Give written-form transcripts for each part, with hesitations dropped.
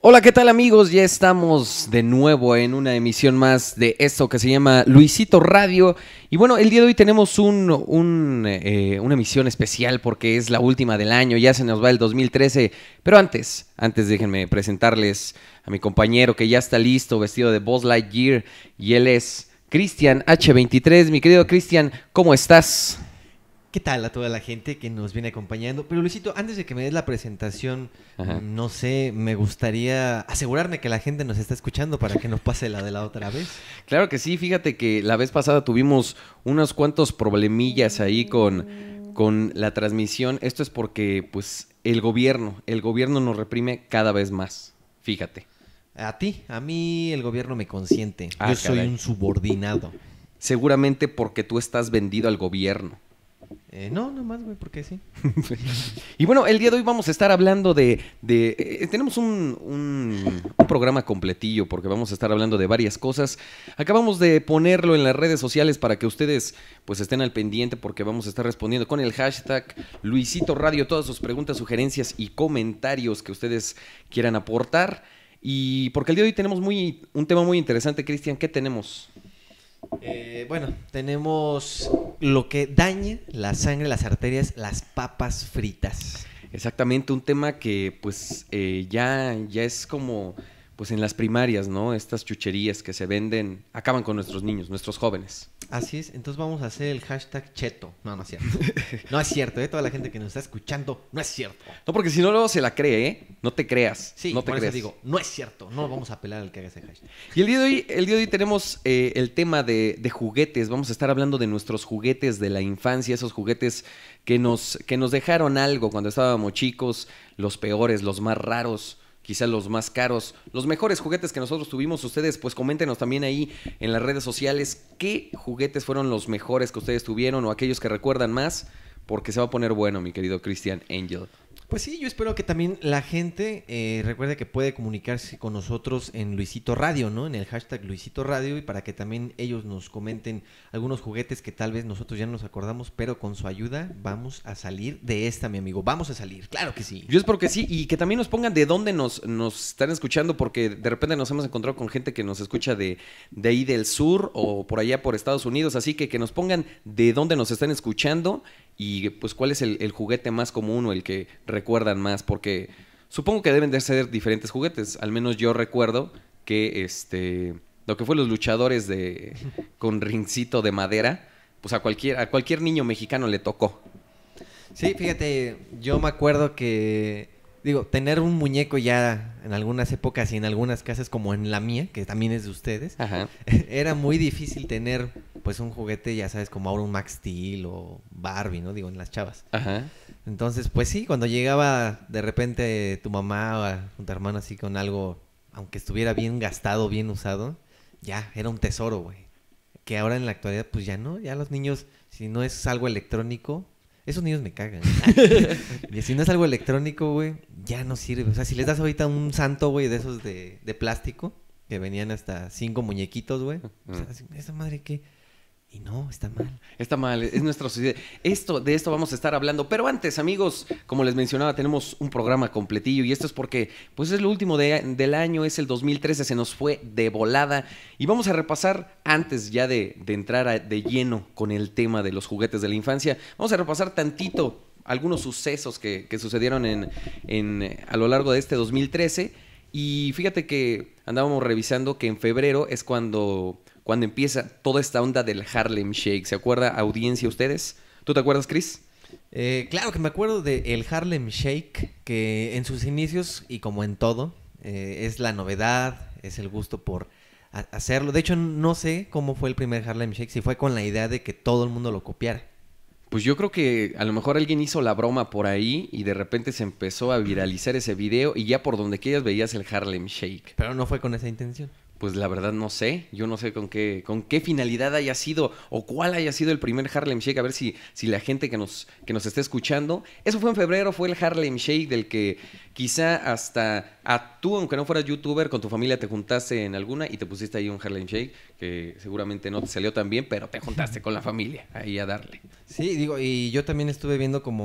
Hola, ¿qué tal amigos? Ya estamos de nuevo en una emisión más de esto que se llama Luisito Radio. Y bueno, el día de hoy tenemos una emisión especial porque es la última del año, ya se nos va el 2013. Pero antes déjenme presentarles a mi compañero que ya está listo, vestido de Buzz Lightyear. Y él es Cristian H23. Mi querido Cristian, ¿cómo estás? ¿Qué tal a toda la gente que nos viene acompañando? Pero Luisito, antes de que me des la presentación, no sé, me gustaría asegurarme que la gente nos está escuchando para que no pase la de la otra vez. Claro que sí, fíjate que la vez pasada tuvimos unos cuantos problemillas ahí con la transmisión. Esto es porque pues el gobierno nos reprime cada vez más, fíjate. A mí el gobierno me consiente. Yo soy caray. un subordinado. Seguramente porque tú estás vendido al gobierno. No, nomás, güey, porque sí. Y bueno, el día de hoy vamos a estar hablando tenemos un programa completillo porque vamos a estar hablando de varias cosas. Acabamos de ponerlo en las redes sociales para que ustedes pues estén al pendiente porque vamos a estar respondiendo con el hashtag Luisito Radio todas sus preguntas, sugerencias y comentarios que ustedes quieran aportar. Y porque el día de hoy tenemos un tema muy interesante, Cristian. ¿Qué tenemos? Bueno, tenemos lo que daña la sangre, las arterias, las papas fritas. Exactamente, un tema que pues ya es como pues en las primarias, ¿no? Estas chucherías que se venden acaban con nuestros niños, nuestros jóvenes. Así es, entonces vamos a hacer el hashtag cheto. No, no es cierto. No es cierto, toda la gente que nos está escuchando, no es cierto. No, porque si no luego se la cree, ¿eh? No te creas. Sí, no te por creas. eso digo, no es cierto, no vamos a apelar al que haga ese hashtag. Y el día de hoy tenemos el tema de juguetes. Vamos a estar hablando de nuestros juguetes de la infancia, esos juguetes que nos dejaron algo cuando estábamos chicos, los peores, los más raros, quizás los más caros, los mejores juguetes que nosotros tuvimos. Ustedes pues coméntenos también ahí en las redes sociales qué juguetes fueron los mejores que ustedes tuvieron o aquellos que recuerdan más, porque se va a poner bueno, mi querido Christian Angel. Pues sí, yo espero que también la gente recuerde que puede comunicarse con nosotros en Luisito Radio, ¿no? En el hashtag Luisito Radio, y para que también ellos nos comenten algunos juguetes que tal vez nosotros ya no nos acordamos, pero con su ayuda vamos a salir de esta, mi amigo. Vamos a salir, claro que sí. Yo espero que sí, y que también nos pongan de dónde nos están escuchando, porque de repente nos hemos encontrado con gente que nos escucha de ahí del sur o por allá por Estados Unidos, así que nos pongan de dónde nos están escuchando y pues cuál es el juguete más común o el que recuerdan más, porque supongo que deben de ser diferentes juguetes. Al menos yo recuerdo que lo que fue los luchadores con rincito de madera, pues a cualquier niño mexicano le tocó. Sí, fíjate, yo me acuerdo que, tener un muñeco ya en algunas épocas y en algunas casas como en la mía, que también es de ustedes, Ajá. era muy difícil tener pues un juguete, ya sabes, como ahora un Max Steel o Barbie, ¿no? Digo, en las chavas. Ajá. Entonces, pues sí, cuando llegaba de repente tu mamá o tu hermano así con algo, aunque estuviera bien gastado, bien usado, ya, era un tesoro, güey. Que ahora en la actualidad, pues ya no, ya los niños, si no es algo electrónico, esos niños me cagan. Y si no es algo electrónico, güey, ya no sirve. O sea, si les das ahorita un santo, güey, de esos de plástico, que venían hasta 5 muñequitos, güey, o sea, ¿esa madre qué? Y no, está mal. Está mal, es nuestra sociedad. De esto vamos a estar hablando. Pero antes, amigos, como les mencionaba, tenemos un programa completillo. Y esto es porque pues es lo último del año, es el 2013, se nos fue de volada. Y vamos a repasar, antes ya de entrar de lleno con el tema de los juguetes de la infancia, vamos a repasar tantito algunos sucesos que sucedieron a lo largo de este 2013. Y fíjate que andábamos revisando que en febrero es cuando empieza toda esta onda del Harlem Shake. ¿Se acuerda, audiencia, ustedes? ¿Tú te acuerdas, Chris? Claro que me acuerdo del Harlem Shake, que en sus inicios, y como en todo, es la novedad, es el gusto por hacerlo. De hecho, no sé cómo fue el primer Harlem Shake, si fue con la idea de que todo el mundo lo copiara. Pues yo creo que a lo mejor alguien hizo la broma por ahí y de repente se empezó a viralizar ese video y ya por donde quieras veías el Harlem Shake. Pero no fue con esa intención. Pues la verdad no sé, yo no sé con qué finalidad haya sido o cuál haya sido el primer Harlem Shake, a ver si la gente que nos esté escuchando. Eso fue en febrero, fue el Harlem Shake del que quizá hasta tú, aunque no fueras youtuber, con tu familia te juntaste en alguna y te pusiste ahí un Harlem Shake, que seguramente no te salió tan bien, pero te juntaste con la familia ahí a darle. Sí, y yo también estuve viendo como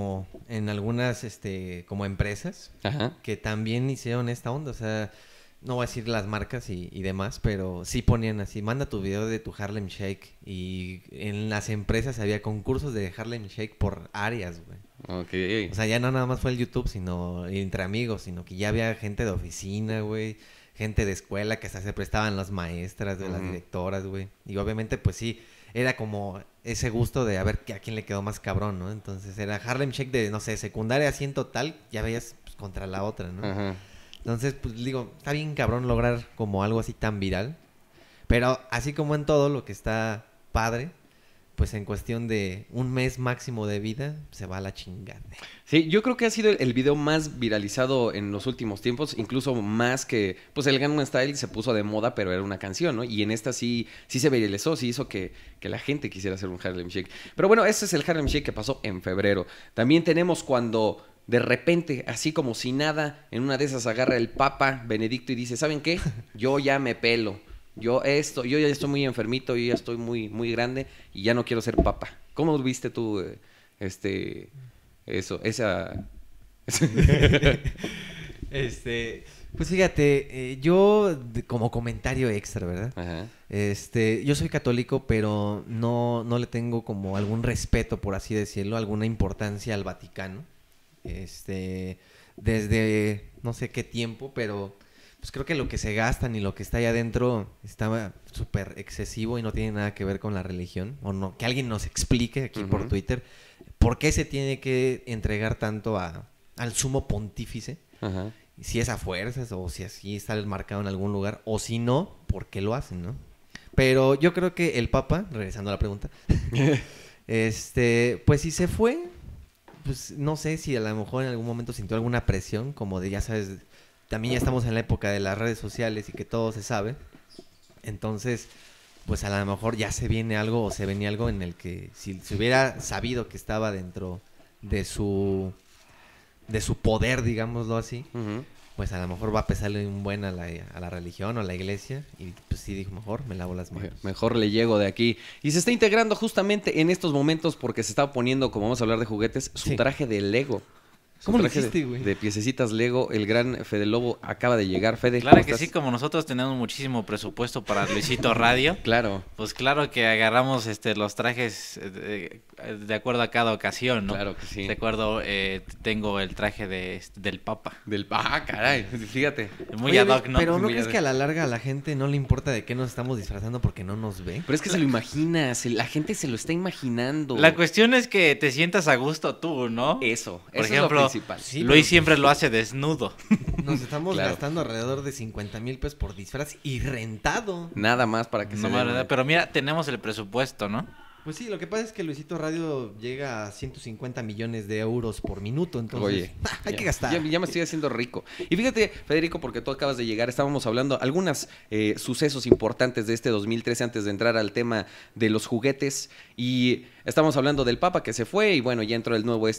en algunas, como empresas Ajá. que también hicieron esta onda. O sea, no voy a decir las marcas y demás, pero sí ponían así, manda tu video de tu Harlem Shake. Y en las empresas había concursos de Harlem Shake por áreas, güey. Ok. O sea, ya no nada más fue el YouTube, sino entre amigos, sino que ya había gente de oficina, güey. Gente de escuela que hasta se prestaban las maestras, de las directoras, güey. Y obviamente, pues sí, era como ese gusto de a ver a quién le quedó más cabrón, ¿no? Entonces era Harlem Shake de, no sé, secundaria así en total, ya veías pues, contra la otra, ¿no? Ajá. Entonces, pues digo, está bien cabrón lograr como algo así tan viral. Pero así como en todo lo que está padre, pues en cuestión de un mes máximo de vida, se va a la chingada. Sí, yo creo que ha sido el video más viralizado en los últimos tiempos, incluso más que, pues el Gangnam Style se puso de moda, pero era una canción, ¿no? Y en esta sí se viralizó, sí hizo que la gente quisiera hacer un Harlem Shake. Pero bueno, ese es el Harlem Shake que pasó en febrero. También tenemos cuando de repente, así como si nada, en una de esas agarra el Papa Benedicto y dice, ¿saben qué? Yo ya me pelo. Yo ya estoy muy enfermito, yo ya estoy muy, muy grande y ya no quiero ser papa. ¿Cómo viste tú esa... Pues fíjate, yo como comentario extra, ¿verdad? Ajá. Yo soy católico, pero no le tengo como algún respeto, por así decirlo, alguna importancia al Vaticano. Desde no sé qué tiempo, pero pues creo que lo que se gastan y lo que está ahí adentro está súper excesivo y no tiene nada que ver con la religión. O no, que alguien nos explique aquí por Twitter por qué se tiene que entregar tanto al sumo pontífice. Ajá. Si es a fuerzas o si así está marcado en algún lugar. O si no, ¿por qué lo hacen, no? Pero yo creo que el Papa, regresando a la pregunta, pues si se fue, pues no sé si a lo mejor en algún momento sintió alguna presión, como de, ya sabes, también ya estamos en la época de las redes sociales y que todo se sabe. Entonces, pues a lo mejor ya se viene algo o se venía algo en el que si se hubiera sabido que estaba dentro de su poder, digámoslo así, pues a lo mejor va a pesarle un buen a la religión o a la iglesia. Y pues sí dijo, mejor me lavo las manos. Mejor le llego de aquí. Y se está integrando justamente en estos momentos porque se está poniendo, como vamos a hablar de juguetes, su traje de Lego. ¿Cómo lo hiciste, güey? De piececitas Lego. El gran Fede Lobo acaba de llegar. Fede, claro ¿cómo que estás? sí, como nosotros tenemos muchísimo presupuesto para Luisito Radio. Claro. Pues claro que agarramos los trajes de acuerdo a cada ocasión, ¿no? Claro que sí. De acuerdo, tengo el traje del Papa. Caray, fíjate. Muy Oye, ad hoc, ¿no? Pero ¿no Muy crees ad hoc. que a la larga a la gente no le importa de qué nos estamos disfrazando porque no nos ve? Pero es que se lo imaginas, la gente se lo está imaginando. La cuestión es que te sientas a gusto tú, ¿no? Eso Por es ejemplo, lo principal. Sí, Luis pero- siempre lo hace desnudo. Nos estamos Claro. gastando alrededor de 50,000 pesos por disfraz y rentado. Nada más para que No, se vea. ¿verdad? Pero mira, tenemos el presupuesto, ¿no? Pues sí, lo que pasa es que Luisito Radio llega a 150 millones de euros por minuto, entonces Oye, hay ya, que gastar. Ya me estoy haciendo rico. Y fíjate, Federico, porque tú acabas de llegar, estábamos hablando algunos sucesos importantes de este 2013 antes de entrar al tema de los juguetes. Y estamos hablando del Papa que se fue y bueno, ya entró el nuevo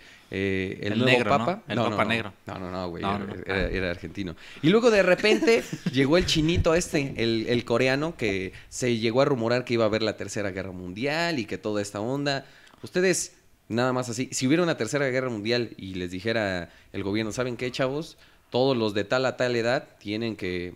el nuevo negro, Papa. ¿no? El Papa negro. No, güey, No, era argentino. Y luego de repente llegó el chinito el coreano, que se llegó a rumorar que iba a haber la Tercera Guerra Mundial y que toda esta onda. Ustedes, nada más así, si hubiera una Tercera Guerra Mundial y les dijera el gobierno, ¿saben qué, chavos? Todos los de tal a tal edad tienen que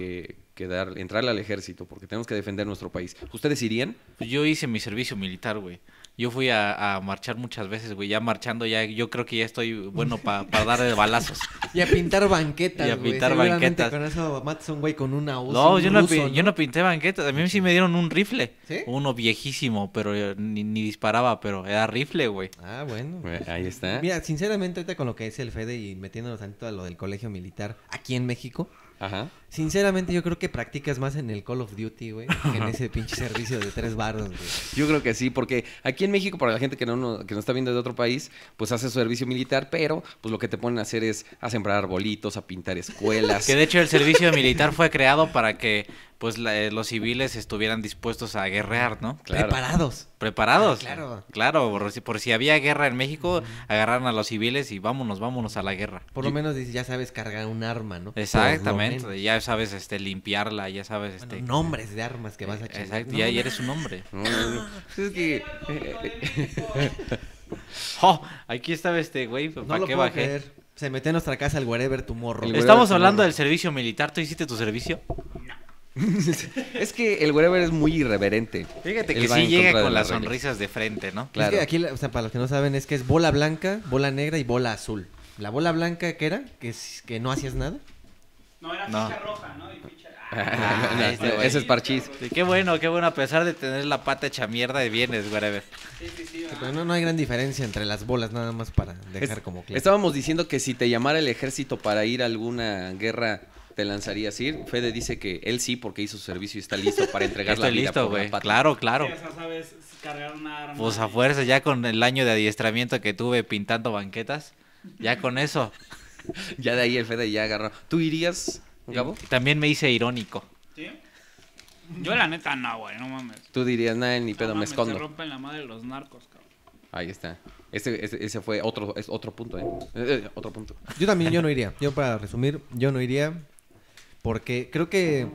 entrarle al ejército porque tenemos que defender nuestro país. ¿Ustedes irían? Pues yo hice mi servicio militar, güey. Yo fui a marchar muchas veces, güey. Ya marchando, yo creo que ya estoy bueno para dar de balazos. Y a pintar banquetas, Y a güey. pintar Seguramente banquetas. con eso matas a un güey con una UCI. No, un ruso, yo no pinté banquetas. A mí sí me dieron un rifle. ¿Sí? Uno viejísimo, pero ni disparaba, pero era rifle, güey. Ah, bueno. Ahí está. Mira, sinceramente ahorita con lo que dice el Fede y metiéndonos tanto a lo del colegio militar aquí en México, Ajá. sinceramente yo creo que practicas más en el Call of Duty, güey, que en ese pinche servicio de 3 baros, güey. Yo creo que sí, porque aquí en México, para la gente que no está viendo de otro país, pues hace su servicio militar, pero pues lo que te ponen a hacer es a sembrar arbolitos, a pintar escuelas. Que de hecho el servicio militar fue creado para que pues los civiles estuvieran dispuestos a guerrear, ¿no? Claro. Preparados. ¿Preparados? Ah, claro. Claro, por si había guerra en México, agarraron a los civiles y vámonos a la guerra. Por lo menos dices, ya sabes cargar un arma, ¿no? Exactamente, Por lo menos. ya sabes limpiarla, ya sabes Bueno, nombres de armas que vas a chingar. exacto, No, ya no. eres un hombre. No. Es que... ¡Oh! Aquí estaba este güey, No ¿para lo qué puedo bajé? creer. Se metió a nuestra casa el Wherever Tomorrow. El Estamos Wherever hablando Tomorrow. del servicio militar. ¿Tú hiciste tu servicio? Es que el wherever es muy irreverente. Fíjate Él que va sí en llega contra de con las las reglas. sonrisas de frente, ¿no? Claro. Es que aquí, o sea, para los que no saben, es que es bola blanca, bola negra y bola azul. La bola blanca, ¿qué era? Que no hacías nada. No, era No. ficha roja, ¿no? Y ficha... No, este güey. ese es parchís. Sí, qué bueno, a pesar de tener la pata hecha mierda y vienes, whatever. Sí, Sí, pero no hay gran diferencia entre las bolas, nada más para dejar como claro. Estábamos diciendo que si te llamara el ejército para ir a alguna guerra, te lanzarías ir. Fede dice que él sí, porque hizo su servicio y está listo para entregar la Estoy vida listo, por la güey. patria. Claro. Sí, o sea, sabes cargar una arma. Pues a fuerza, ya con el año de adiestramiento que tuve pintando banquetas, ya con eso. Ya de ahí el Fede ya agarró. ¿Tú irías, Gabo? Y también me hice irónico. ¿Sí? Yo la neta no, güey, no mames. Tú dirías, nada, ni pedo, No me mames, escondo. Se rompen la madre los narcos, cabrón. Ahí está. Ese fue otro punto, otro punto. Yo también, yo no iría. Yo para resumir, yo no iría porque creo que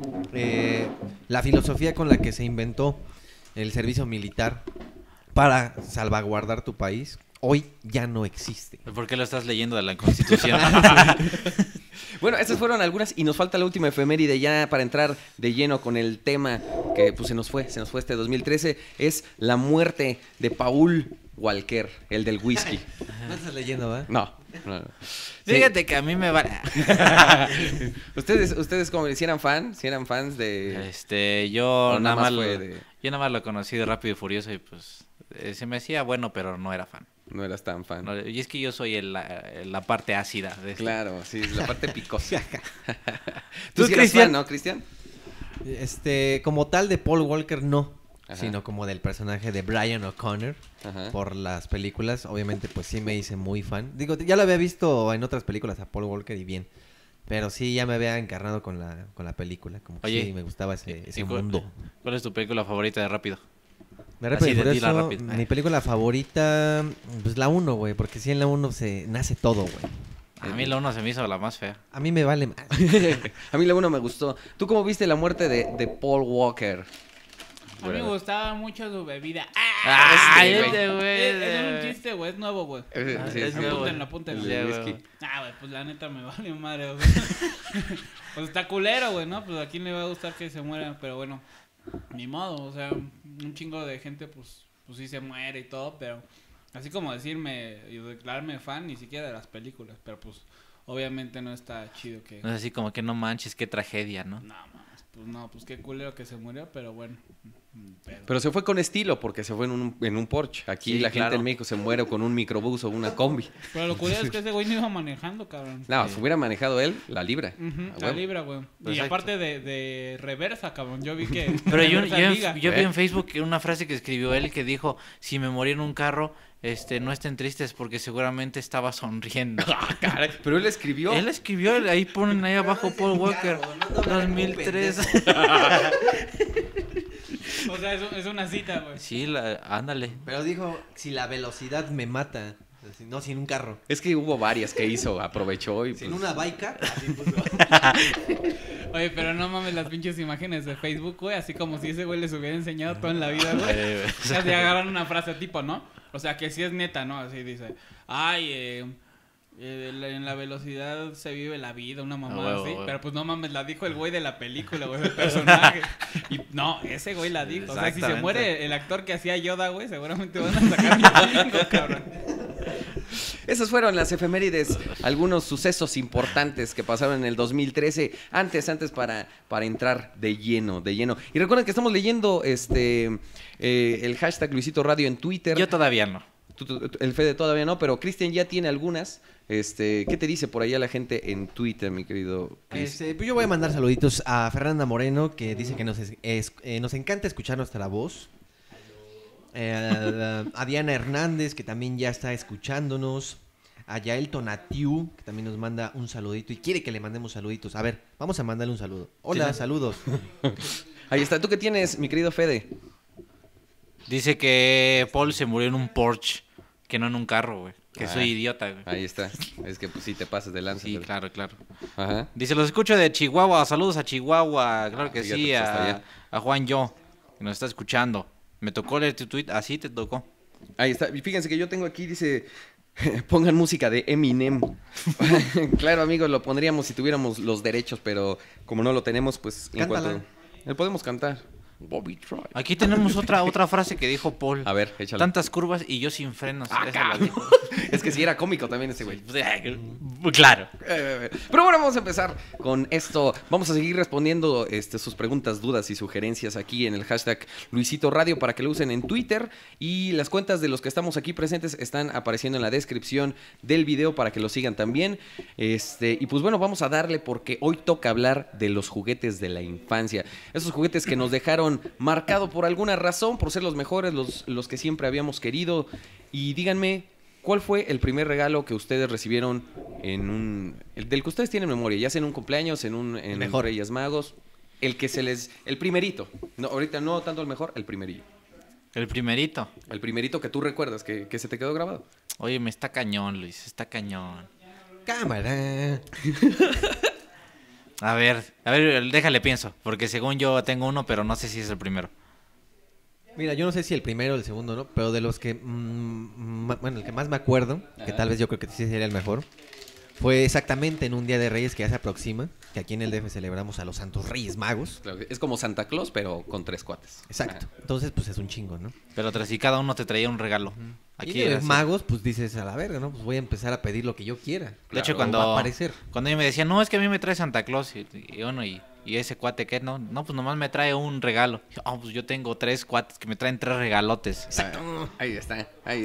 la filosofía con la que se inventó el servicio militar para salvaguardar tu país, hoy ya no existe. ¿Por qué lo estás leyendo de la Constitución? Bueno, estas fueron algunas y nos falta la última efeméride ya para entrar de lleno con el tema que pues se nos fue este 2013, es la muerte de Paul Walker, el del whisky. No estás leyendo, ¿va? No. Fíjate que a mí me vale. ¿Ustedes como si eran fans de Yo o nada más fue de yo nada más lo conocí de Rápido y Furioso y pues se me hacía bueno, pero no era fan. no eras tan fan? No, y es que yo soy la parte ácida de esto. Claro, sí, la parte picosa. ¿Tú, ¿Tú sí eras Cristian? fan, no, Cristian? Como tal de Paul Walker no, Ajá. sino como del personaje de Brian O'Connor Ajá. por las películas. Obviamente, pues sí me hice muy fan. Digo, ya lo había visto en otras películas a Paul Walker y bien. Pero sí, ya me había encarnado con la película. Como que Oye, sí, me gustaba ese ¿Y mundo. ¿Cuál es tu película favorita de Rápido? De Rápido y Así de dila Furioso, rápido. mi película favorita, pues la 1, güey. Porque sí, en la 1 se nace todo, güey. A mí la 1 se me hizo la más fea. A mí me vale más. A mí la uno me gustó. ¿Tú cómo viste la muerte de Paul Walker? A mí me gustaba mucho su bebida. Ay, Es un chiste, güey, es nuevo, güey. Sí, es sí, nuevo. Apúntenlo, apúntenlo. El de Ya, whisky. güey. Güey, pues la neta me vale madre, güey. Pues está culero, güey, ¿no? Pues a quién le va a gustar que se muera, pero bueno, ni modo, o sea, un chingo de gente, pues sí se muere y todo, pero así como decirme y declararme fan ni siquiera de las películas, pero pues obviamente no está chido que... No es así como que no manches, qué tragedia, ¿no? No, mames, pues qué culero que se murió, pero bueno. Pero se fue con estilo porque se fue en un Porsche. Aquí Sí, la gente claro. en México se muere con un microbús o una combi. Pero lo curioso es que ese güey no iba manejando, cabrón. No, Sí. si hubiera manejado él, la libra. Ujú, A la huevo. libra, güey. Y Exacto. aparte de reversa, cabrón. Yo vi que... Pero yo reversa liga. vi en Facebook una frase que escribió él que dijo, si me morí en un carro, no estén tristes porque seguramente estaba sonriendo. Caray, pero él escribió. Él escribió, ahí ponen ahí abajo Paul Walker, 2003. O sea, es una cita, güey. Sí, ándale. Pero dijo, si la velocidad me mata. No, sin un carro. Es que hubo varias que hizo, aprovechó y Sin pues, una baica. Así puso. Oye, pero no mames las pinches imágenes de Facebook, güey. Así como si ese güey les hubiera enseñado todo en la vida, güey. O sea, si agarran una frase tipo, ¿no? O sea, que sí es neta, ¿no? Así dice, en la velocidad se vive la vida, una mamada huevo, así. huevo. Pero pues no mames, la dijo el güey de la película, güey, el personaje. Y no, ese güey la dijo. O sea, si se Exactamente. muere el actor que hacía Yoda, güey, seguramente van a sacar un chingo, cabrón. esas fueron las efemérides, algunos sucesos importantes que pasaron en el 2013, antes para entrar de lleno. Y recuerden que estamos leyendo el hashtag Luisito Radio en Twitter. Yo todavía no. El Fede todavía no, pero Cristian ya tiene algunas. ¿Qué te dice por allá la gente en Twitter, mi querido Chris? Pues yo voy a mandar saluditos a Fernanda Moreno, que dice que nos encanta escuchar nuestra voz. A Diana Hernández, que también ya está escuchándonos. A Yael Tonatiu, que también nos manda un saludito y quiere que le mandemos saluditos. A ver, vamos a mandarle un saludo. Hola, Sí, sí. saludos. Ahí está. ¿Tú qué tienes, mi querido Fede? Dice que Paul se murió en un Porsche, que no en un carro, güey. Que soy idiota, güey. Ahí está. Es que pues sí te pasas de lanza. Sí, pero- claro, claro. Ajá. Dice, los escucho de Chihuahua. Saludos a Chihuahua. Claro que fíjate, sí. pues, hasta allá. A Juan Yo, que nos está escuchando. Me tocó leer tu tweet. Así te tocó. Ahí está. Y fíjense que yo tengo aquí, dice, pongan música de Eminem. Claro, amigos, lo pondríamos si tuviéramos los derechos, pero como no lo tenemos, pues en Cántala. cuanto... Le podemos cantar. Bobby Troy. Aquí tenemos otra frase que dijo Paul. A ver, échala. Tantas curvas y yo sin frenos. Esa la dijo. Es que sí era cómico también ese güey. Claro. Pero bueno, vamos a empezar con esto. Vamos a seguir respondiendo sus preguntas, dudas y sugerencias aquí en el hashtag Luisito Radio para que lo usen en Twitter. Y las cuentas de los que estamos aquí presentes están apareciendo en la descripción del video para que lo sigan también. Y pues bueno, vamos a darle porque hoy toca hablar de los juguetes de la infancia. Esos juguetes que nos dejaron marcado por alguna razón, por ser los mejores, los que siempre habíamos querido. Y díganme, ¿cuál fue el primer regalo que ustedes recibieron del que ustedes tienen memoria? Ya sea en un cumpleaños, en Mejor. Reyes Magos. El primerito. No, ahorita no tanto el mejor, el primerillo. El primerito. El primerito que tú recuerdas, que se te quedó grabado. Oye, me está cañón, Luis. Está cañón. Cámara. A ver, déjale pienso. Porque según yo tengo uno, pero no sé si es el primero. Mira, yo no sé si el primero o el segundo, ¿no? Pero de los que, bueno, el que más me acuerdo, que tal vez yo creo que sí sería el mejor, fue exactamente en un Día de Reyes que ya se aproxima, que aquí en el DF celebramos a los Santos Reyes Magos. Claro, es como Santa Claus, pero con 3 cuates. Exacto. Entonces, pues es un chingo, ¿no? Pero tras y cada uno te traía un regalo. Aquí Aquí de era los así. magos, pues dices a la verga, ¿no? Pues voy a empezar a pedir lo que yo quiera. De hecho, O cuando va a aparecer. ellos me decían, no, es que a mí me trae Santa Claus. Y ese cuate, ¿qué? No, pues nomás me trae un regalo. Pues yo tengo 3 cuates que me traen 3 regalotes. Exacto. Ahí está.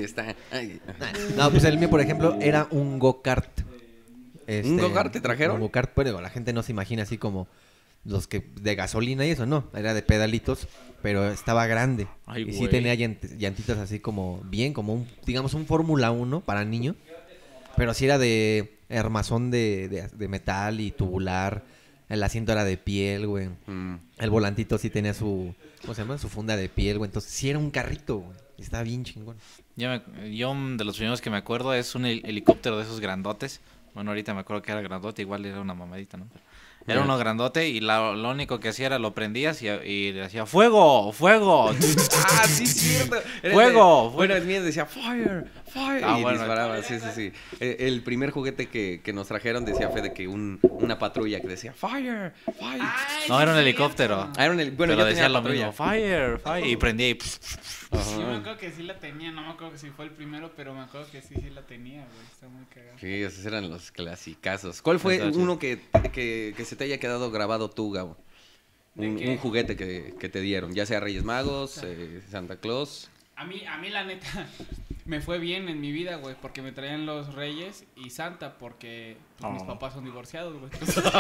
No, pues el mío, por ejemplo, era un go-kart. ¿Un go-kart te trajeron? Un go-kart, pero la gente no se imagina así como los que de gasolina y eso, no. Era de pedalitos, pero estaba grande. Ay, y sí güey. tenía llantitas así como bien, como digamos, un Fórmula 1 para niño. Pero sí era de armazón de metal y tubular. El asiento era de piel, güey. El volantito sí tenía ¿cómo se llama? Su funda de piel, güey. Entonces sí era un carrito, güey. Estaba bien chingón. Yo de los primeros que me acuerdo es un helicóptero de esos grandotes. Bueno, ahorita me acuerdo que era grandote, igual era una mamadita, ¿no? Era uno grandote y lo único que hacía era lo prendías y le hacía ¡fuego! ¡Fuego! Ah, sí, cierto. Era ¡Fuego! Bueno, el mío decía fire, fire. Ah, y bueno. disparaba, sí. El primer juguete que nos trajeron decía Fede que una patrulla que decía fire, fire. No, era un helicóptero. Ah, bueno, Pero yo decía tenía lo patrulla. mismo, fire, fire. Y prendía y... Sí, me acuerdo que sí la tenía, no me acuerdo que si fue el primero, pero me acuerdo que sí la tenía, güey. Está muy cagado. Sí, esos eran los clasicazos. ¿Cuál fue Entonces, uno que se te haya quedado grabado tú, Gabo? ¿De qué? Un juguete que te dieron, ya sea Reyes Magos, Santa Claus. A mí la neta me fue bien en mi vida, güey, porque me traían los Reyes y Santa, porque pues, mis papás son divorciados, güey.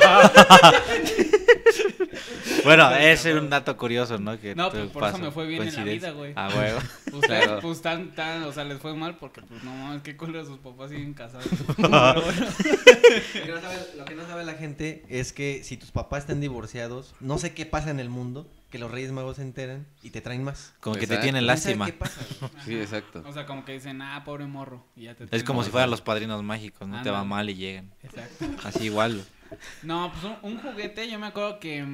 Bueno, ese es un dato curioso, ¿no? Que No, te pues, por eso pasa, me fue bien en la coincidencia. vida, güey. Ah, huevo. Ustedes, Claro. pues, o sea, les fue mal porque, pues, no mames, qué culo sus papás siguen casados. Pero bueno. Lo que no sabe la gente es que si tus papás están divorciados, no sé qué pasa en el mundo, que los Reyes Magos se enteran y te traen más. Como que te Exacto. tienen ¿Quién sabe lástima. qué pasa, güey? Sí, exacto. O sea, como que dicen, pobre morro. Y ya te Es traen como más. si fueran los padrinos mágicos, ¿no? Te va Ándale. mal y llegan. Exacto. Así igual. No, pues un juguete, yo me acuerdo que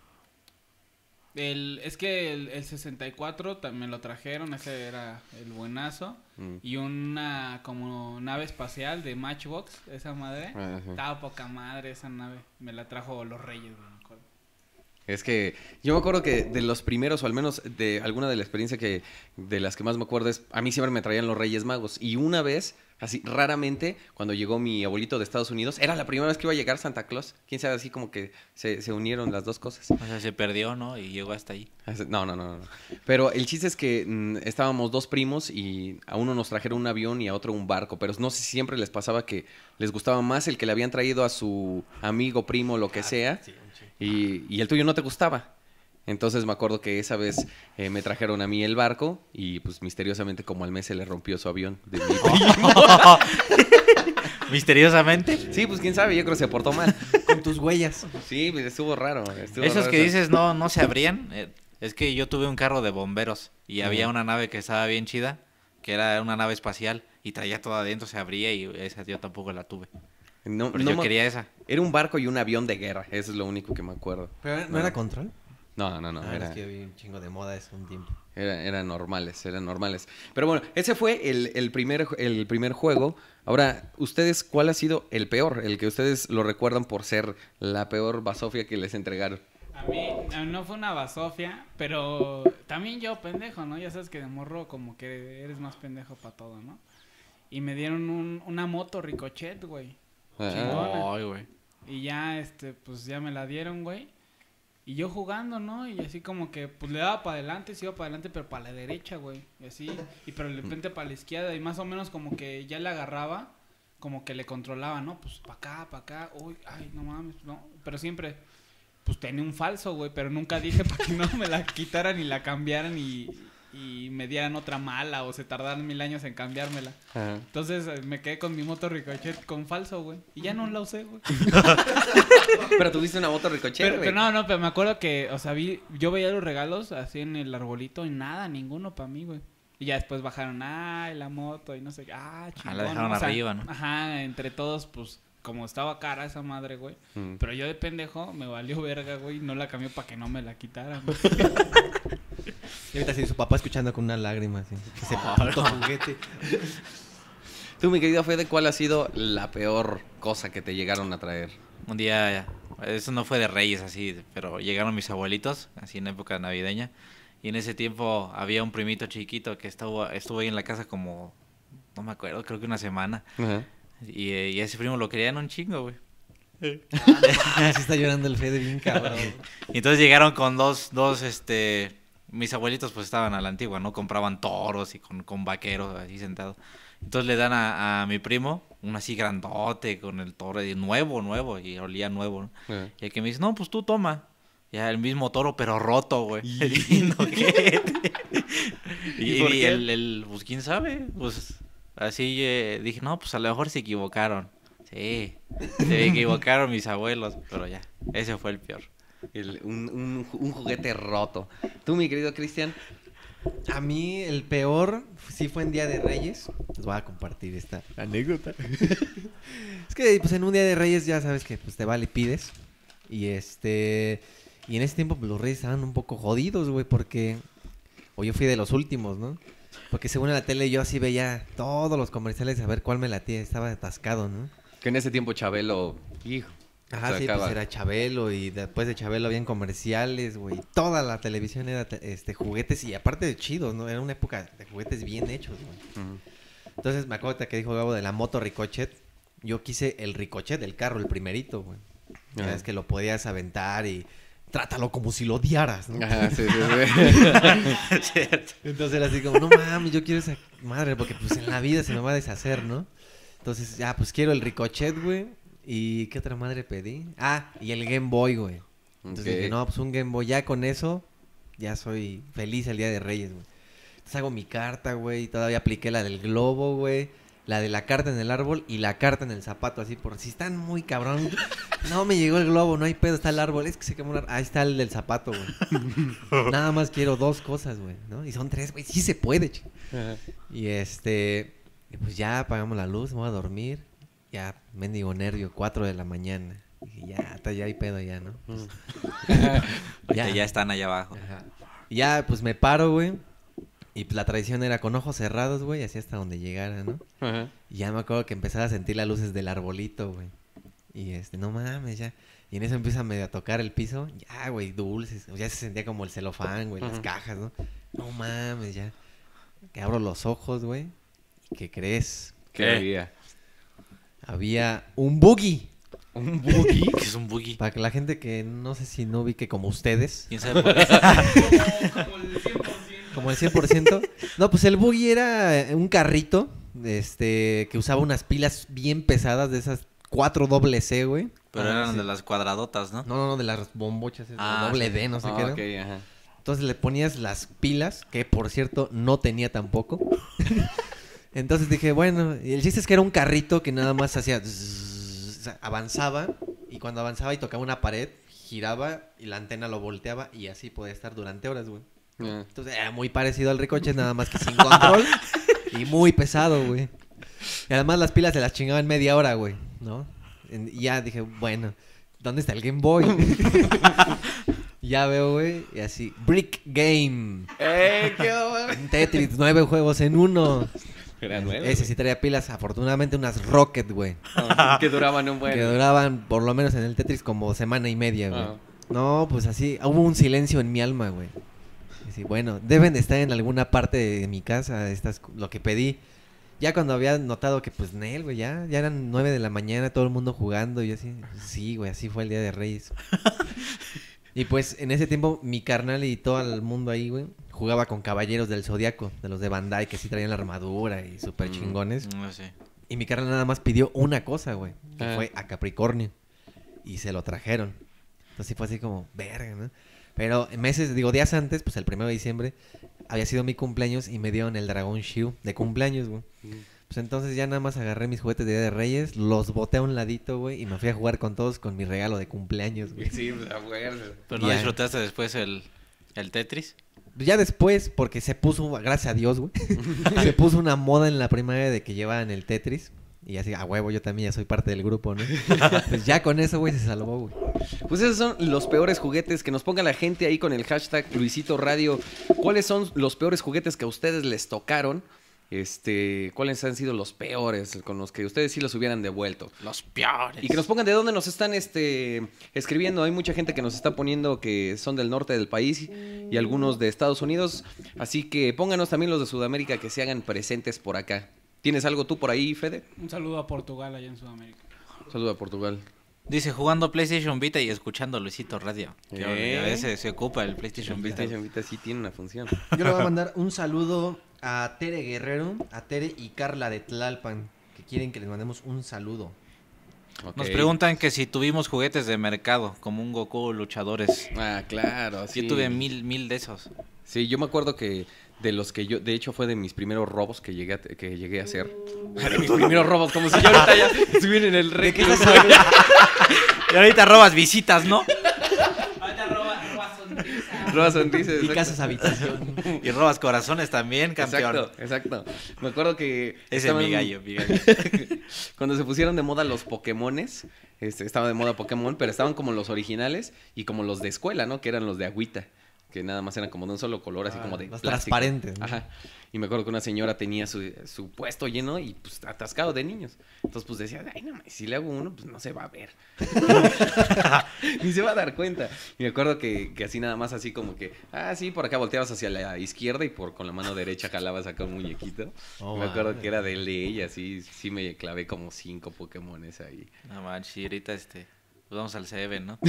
es que el 64 también lo trajeron, ese era el buenazo. Y una como nave espacial de Matchbox, esa madre. Ah, sí. Estaba poca madre esa nave. Me la trajo los Reyes, güey, me acuerdo. Es que yo me acuerdo que de los primeros, o al menos de alguna de la experiencia de las que más me acuerdo es, a mí siempre me traían los Reyes Magos. Y una vez, así raramente, cuando llegó mi abuelito de Estados Unidos, era la primera vez que iba a llegar Santa Claus. Quién sabe, así como que se unieron las dos cosas. O sea, se perdió, ¿no? Y llegó hasta ahí. No. Pero el chiste es que estábamos dos primos y a uno nos trajeron un avión y a otro un barco. Pero no sé si siempre les pasaba que les gustaba más el que le habían traído a su amigo, primo, lo que sea. Y el tuyo no te gustaba. Entonces me acuerdo que esa vez me trajeron a mí el barco y pues misteriosamente como al mes se le rompió su avión de mi primo. Misteriosamente. Sí, pues quién sabe, yo creo que se portó mal. Con tus huellas. Sí, pues, estuvo raro. Esos raro que eso. dices no se abrían. Es que yo tuve un carro de bomberos y había una nave que estaba bien chida, que era una nave espacial y traía todo adentro, se abría y esa yo tampoco la tuve. No, Pero yo quería esa. Era un barco y un avión de guerra, eso es lo único que me acuerdo. ¿Pero no era control? No, Es que vi un chingo de moda eso un tiempo. eran normales. Pero bueno, ese fue el primer juego. Ahora, ¿ustedes cuál ha sido el peor? El que ustedes lo recuerdan por ser la peor basofia que les entregaron. A mí no fue una basofia, pero también yo pendejo, ¿no? Ya sabes que de morro como que eres más pendejo para todo, ¿no? Y me dieron una moto Ricochet, güey. Chingona. Ay, güey. Y ya, pues ya me la dieron, güey. Y yo jugando, ¿no? Y así como que, pues le daba para adelante, sí iba para adelante, pero para la derecha, güey. Y así, pero de repente para la izquierda. Y más o menos como que ya le agarraba, como que le controlaba, ¿no? Pues para acá, uy, ay, no mames, no. Pero siempre, pues tenía un falso, güey, pero nunca dije para que no me la quitaran y la cambiaran y me dieran otra mala o se tardaran 1000 años en cambiármela. Ajá. Entonces me quedé con mi moto Ricochet con falso, güey. Y ya no la usé, güey. Pero tuviste una moto Ricochet, güey. Pero me acuerdo que, o sea, yo veía los regalos así en el arbolito y nada, ninguno para mí, güey. Y ya después bajaron, la moto y no sé qué. Chingón. La dejaron o sea, arriba, ¿no? Ajá, entre todos, pues, como estaba cara esa madre, güey. Pero yo de pendejo me valió verga, güey, no la cambié para que no me la quitaran. Y ahorita sí, su papá escuchando con una lágrima, así. Ese puto juguete. Tú, mi querido Fede, ¿cuál ha sido la peor cosa que te llegaron a traer? Un día, eso no fue de Reyes así, pero llegaron mis abuelitos, así en época navideña. Y en ese tiempo había un primito chiquito que estuvo ahí en la casa como, no me acuerdo, creo que una semana. Ajá. Y ese primo lo querían un chingo, güey. Así está llorando el Fede bien cabrón. Y entonces llegaron con dos, mis abuelitos pues estaban a la antigua, ¿no? Compraban toros y con vaqueros así sentados. Entonces le dan a mi primo un así grandote con el toro nuevo, y olía nuevo, ¿no? Ajá. Y el que me dice, no, pues tú toma. Ya el mismo toro, pero roto, güey. Y por qué? pues quién sabe, pues así dije, no, pues a lo mejor se equivocaron. Sí, se equivocaron mis abuelos, pero ya, ese fue el peor. Un juguete roto. Tú, mi querido Cristian. A mí el peor sí fue en Día de Reyes. Les voy a compartir esta anécdota. Es que pues en un Día de Reyes ya sabes que pues te vale y pides. Y y en ese tiempo pues, los Reyes estaban un poco jodidos, güey, porque yo fui de los últimos, ¿no? Porque según en la tele yo así veía todos los comerciales a ver cuál me latía, estaba atascado, ¿no? Que en ese tiempo Chabelo, hijo. Ajá, sí, pues era Chabelo y después de Chabelo habían comerciales, güey. Toda la televisión era juguetes y aparte de chidos, ¿no? Era una época de juguetes bien hechos, güey. Uh-huh. Entonces me acuerdo que dijo Gabo de la moto Ricochet. Yo quise el Ricochet del carro, el primerito, güey. Ya es que lo podías aventar y trátalo como si lo odiaras, ¿no? Ajá, sí. Cierto. Entonces era así como, no mames, yo quiero esa madre porque pues en la vida se me va a deshacer, ¿no? Entonces ya, pues quiero el Ricochet, güey. ¿Y qué otra madre pedí? Y el Game Boy, güey. Entonces dije, no, pues un Game Boy. Ya con eso, ya soy feliz el Día de Reyes, güey. Entonces hago mi carta, güey. Todavía apliqué la del globo, güey. La de la carta en el árbol y la carta en el zapato, así por si están muy cabrón. No me llegó el globo, no hay pedo, está el árbol. Es que se quemó ahí está el del zapato, güey. Nada más quiero 2 cosas, güey, ¿no? Y son 3, güey. Sí se puede, chico. Y y pues ya apagamos la luz, me voy a dormir. Ya, mendigo nervio, 4 de la mañana. Dije, ya hay pedo ya, ¿no? Pues, Ya están allá abajo. Ajá. Y ya, pues me paro, güey. Y pues la tradición era con ojos cerrados, güey, así hasta donde llegara, ¿no? Ajá. Y ya me acuerdo que empezaba a sentir las luces del arbolito, güey. Y no mames, ya. Y en eso empieza medio a tocar el piso. Ya, güey, dulces. Ya se sentía como el celofán, güey, las cajas, ¿no? No mames, ya. Que abro los ojos, güey. ¿Y qué crees? ¿Qué había? Había un buggy. ¿Un buggy? ¿Qué es un buggy? Para que la gente que no sé si no ubique como ustedes. ¿Quién sabe por qué? Como el 100%. No, pues el buggy era un carrito que usaba unas pilas bien pesadas de esas 4CC, güey. Pero eran sí. de las cuadradotas, ¿no? No, de las bombochas, doble sí. D, no sé qué era. Ok, ajá. Entonces le ponías las pilas, que por cierto no tenía tampoco. Entonces dije, bueno, y el chiste es que era un carrito que nada más hacía... o sea, avanzaba, y cuando avanzaba y tocaba una pared, giraba y la antena lo volteaba y así podía estar durante horas, güey. Entonces era muy parecido al Ricochet, nada más que sin control y muy pesado, güey. Y además las pilas se las chingaba en media hora, güey, ¿no? Y ya dije, bueno, ¿dónde está el Game Boy? Ya veo, güey, y así, Brick Game. ¿Qué onda? Tetris, 9 juegos en uno. Era nueve, Ese sí traía pilas, afortunadamente unas Rocket, güey. que duraban un buen... Que duraban, por lo menos en el Tetris, como semana y media, güey. Ah. No, pues así, hubo un silencio en mi alma, güey. Así, bueno, deben de estar en alguna parte de mi casa, lo que pedí. Ya cuando había notado que, pues, Nel, güey, ya eran 9 de la mañana, todo el mundo jugando, y así, sí, güey, así fue el Día de Reyes. Y pues, en ese tiempo, mi carnal y todo el mundo ahí, güey, jugaba con Caballeros del Zodiaco, de los de Bandai, que sí traían la armadura y súper chingones. No sé. Y mi carnal nada más pidió una cosa, güey, que Ah. fue a Capricornio. Y se lo trajeron. Entonces sí fue así como, verga, ¿no? Pero días antes, pues el 1 de diciembre, había sido mi cumpleaños y me dieron el Dragon Shield de cumpleaños, güey. Pues entonces ya nada más agarré mis juguetes de Día de Reyes, los boté a un ladito, güey, y me fui a jugar con todos con mi regalo de cumpleaños, güey. Sí, pues, a fuerza. ¿Pero no Ya. disfrutaste después el Tetris? Ya después, porque se puso, gracias a Dios, güey, se puso una moda en la primaria de que llevaban el Tetris. Y así, a huevo, yo también ya soy parte del grupo, ¿no? Pues ya con eso, güey, se salvó, güey. Pues esos son los peores juguetes. Que nos ponga la gente ahí con el hashtag Luisito Radio. ¿Cuáles son los peores juguetes que a ustedes les tocaron? ¿Cuáles han sido los peores con los que ustedes sí los hubieran devuelto? Los peores. Y que nos pongan de dónde nos están escribiendo. Hay mucha gente que nos está poniendo que son del norte del país y algunos de Estados Unidos. Así que pónganos también los de Sudamérica que se hagan presentes por acá. ¿Tienes algo tú por ahí, Fede? Un saludo a Portugal allá en Sudamérica. Saludo a Portugal. Dice, jugando PlayStation Vita y escuchando Luisito Radio. Que ¿Eh? a veces se ocupa el PlayStation Vita. PlayStation Vita sí tiene una función. Yo le voy a mandar un saludo a Tere Guerrero, a Tere y Carla de Tlalpan, que quieren que les mandemos un saludo. Nos Ok. preguntan que si tuvimos juguetes de mercado, como un Goku luchadores. Ah, claro. Sí. Yo tuve mil de esos. Sí, yo me acuerdo que de los que yo, de hecho fue de mis primeros robos que llegué a hacer. De mis primeros robos, como si yo ahorita ya estuviera en el recreo. Y ahorita robas visitas, ¿no? Ahorita roba sonrisa. Robas sonrisas, Y exacto. casas habitación. Y robas corazones también, campeón. Exacto. Me acuerdo que Ese es estaban- mi gallo. cuando se pusieron de moda los Pokémones, estaba de moda Pokémon, pero estaban como los originales y como los de escuela, ¿no? Que eran los de agüita, que nada más eran como de un solo color, así como de los plástico. transparentes, ¿no? Ajá. Y me acuerdo que una señora tenía su puesto lleno y pues atascado de niños. Entonces pues decía, ay, no, si le hago uno, pues no se va a ver. Ni se va a dar cuenta. Y me acuerdo que así nada más así como que, sí, por acá volteabas hacia la izquierda y con la mano derecha jalabas acá un muñequito. Oh, me acuerdo madre. que era de ley, así, sí me clavé como 5 Pokémones ahí. No manches, y ahorita pues vamos al Seven, ¿no?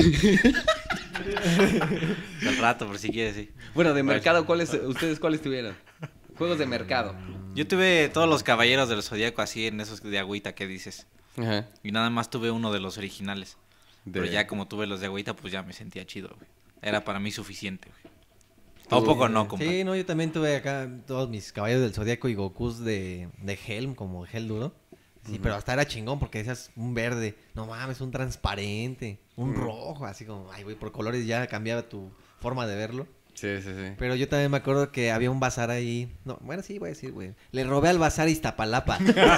Al rato, por si quieres, sí. Bueno, de mercado, ¿ustedes cuáles tuvieron? Juegos de mercado. Yo tuve todos los caballeros del Zodíaco así en esos de agüita que dices. Ajá. Y nada más tuve uno de los originales. Pero De- ya como tuve los de agüita, pues ya me sentía chido, güey. Era para mí suficiente, güey. ¿A poco no, compa? Sí, no, yo también tuve acá todos mis caballos del Zodíaco y Gokus de Helm, como Hell duro. Sí, pero hasta era chingón porque decías un verde, no mames, un transparente, un rojo, así como, ay, güey, por colores ya cambiaba tu forma de verlo. Sí. Pero yo también me acuerdo que había un bazar ahí. No, bueno, sí, voy a decir, güey. Le robé al bazar Iztapalapa.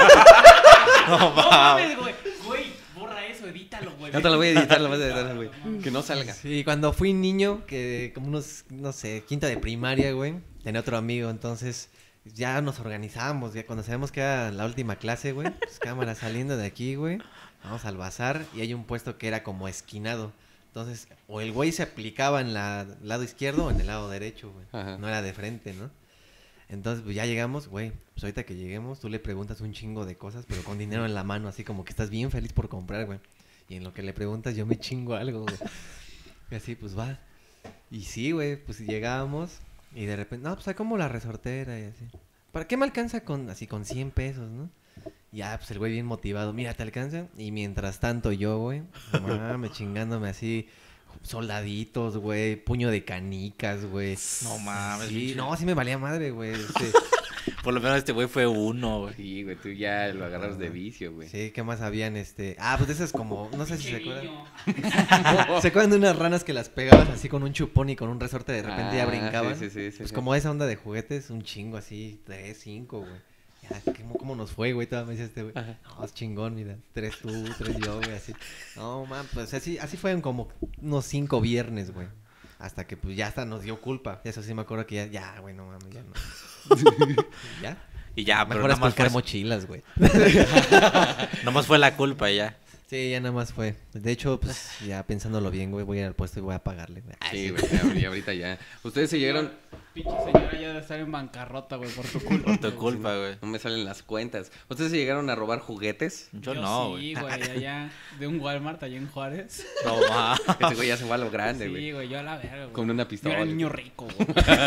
No mames, güey. Güey, borra eso, edítalo, güey. No te lo voy a editar, lo vas a editar, güey. Que no salga. Sí, cuando fui niño, que como unos, no sé, quinta de primaria, güey, tenía otro amigo, entonces ya nos organizamos, ya cuando sabemos que era la última clase, güey, pues cámara saliendo de aquí, güey, vamos al bazar y hay un puesto que era como esquinado. Entonces, o el güey se aplicaba en el lado izquierdo o en el lado derecho, güey. Ajá. No era de frente, ¿no? Entonces, pues ya llegamos, güey. Pues ahorita que lleguemos, tú le preguntas un chingo de cosas, pero con dinero en la mano, así como que estás bien feliz por comprar, güey. Y en lo que le preguntas, yo me chingo algo, güey. Y así, pues va. Y sí, güey, pues llegábamos y de repente, no, pues hay como la resortera y así. ¿Para qué me alcanza con 100 pesos, no? Ya, pues el güey bien motivado, mira, ¿te alcanza? Y mientras tanto yo, güey, me chingándome así, soldaditos, güey, puño de canicas, güey. No mames, Sí, pinche. no, sí me valía madre, güey. Por lo menos este güey fue uno, güey. Sí, güey, tú ya lo agarras de vicio, güey. Sí, ¿qué más habían? Pues de esas como, no sé si se Pinche acuerdan. niño. ¿Se acuerdan de unas ranas que las pegabas así con un chupón y con un resorte de repente ya Ah, brincaban? sí, Pues sí. como esa onda de juguetes, un chingo así, 3, 5, güey. Ya, ¿cómo nos fue, güey? Todavía me dice este güey. Ajá. No, es chingón, mira. 3 tú, 3 yo, güey, así. No, man, pues así fueron como unos 5 viernes, güey. Hasta que pues ya hasta nos dio culpa. Eso sí me acuerdo que ya, güey, no mames, ya no. ¿Ya? Y ya, pero Mejor es nomás comprar fue, mochilas, güey. nomás fue la culpa y ya. Sí, ya nada más fue. De hecho, pues ya pensándolo bien, güey, voy a ir al puesto y voy a pagarle, güey. Sí, güey, ya ahorita ya. Ustedes se llegaron... Pinche señora ya debe estar en bancarrota, güey, por tu culpa. Por tu culpa, güey. No me salen las cuentas. ¿Ustedes se llegaron a robar juguetes? Yo no, güey. Sí, güey, allá de un Walmart allá en Juárez. No, ma. Ese güey ya se fue a lo grande, güey. Sí, güey, yo a la verga, güey. Con una Yo pistola. era niño rico, güey.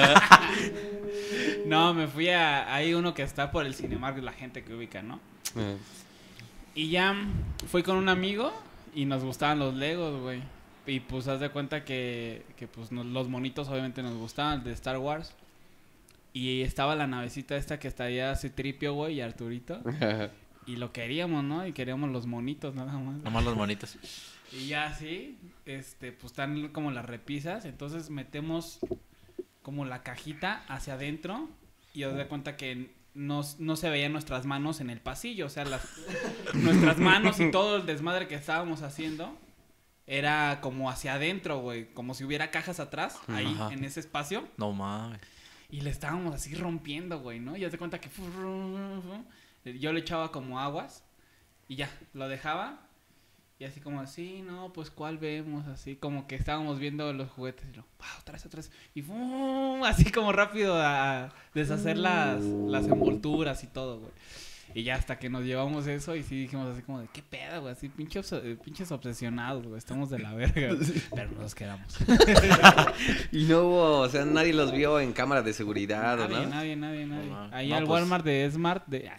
No, me fui a... Hay uno que está por el Cinemark, la gente que ubica, ¿no? Eh, Y ya fui con un amigo y nos gustaban los Legos, güey. Y pues haz de cuenta que pues los monitos obviamente nos gustaban, de Star Wars. Y estaba la navecita esta que estaría C-3PO, güey, y Arturito. Y lo queríamos, ¿no? Y queríamos los monitos nada más. Nomás los monitos. Y ya así, pues están como las repisas. Entonces metemos como la cajita hacia adentro. Y os da cuenta que no se veían nuestras manos en el pasillo. O sea, nuestras manos y todo el desmadre que estábamos haciendo era como hacia adentro, güey. Como si hubiera cajas atrás, ahí, Ajá. en ese espacio. No mames. Y le estábamos así rompiendo, güey, ¿no? Y haz de cuenta que yo le echaba como aguas y ya, lo dejaba. Y así como así, no, pues ¿cuál vemos? Así como que estábamos viendo los juguetes y lo, otra vez. Y ¡fum! Así como rápido a deshacer las envolturas y todo, güey. Y ya hasta que nos llevamos eso y sí dijimos así como de, ¿qué pedo, güey? Así pinches obsesionados, güey. Estamos de la verga, güey. Pero nos quedamos. Y no hubo, o sea, nadie los vio en cámara de seguridad, ¿o no? Nadie. No, Ahí no, al pues. Walmart de Smart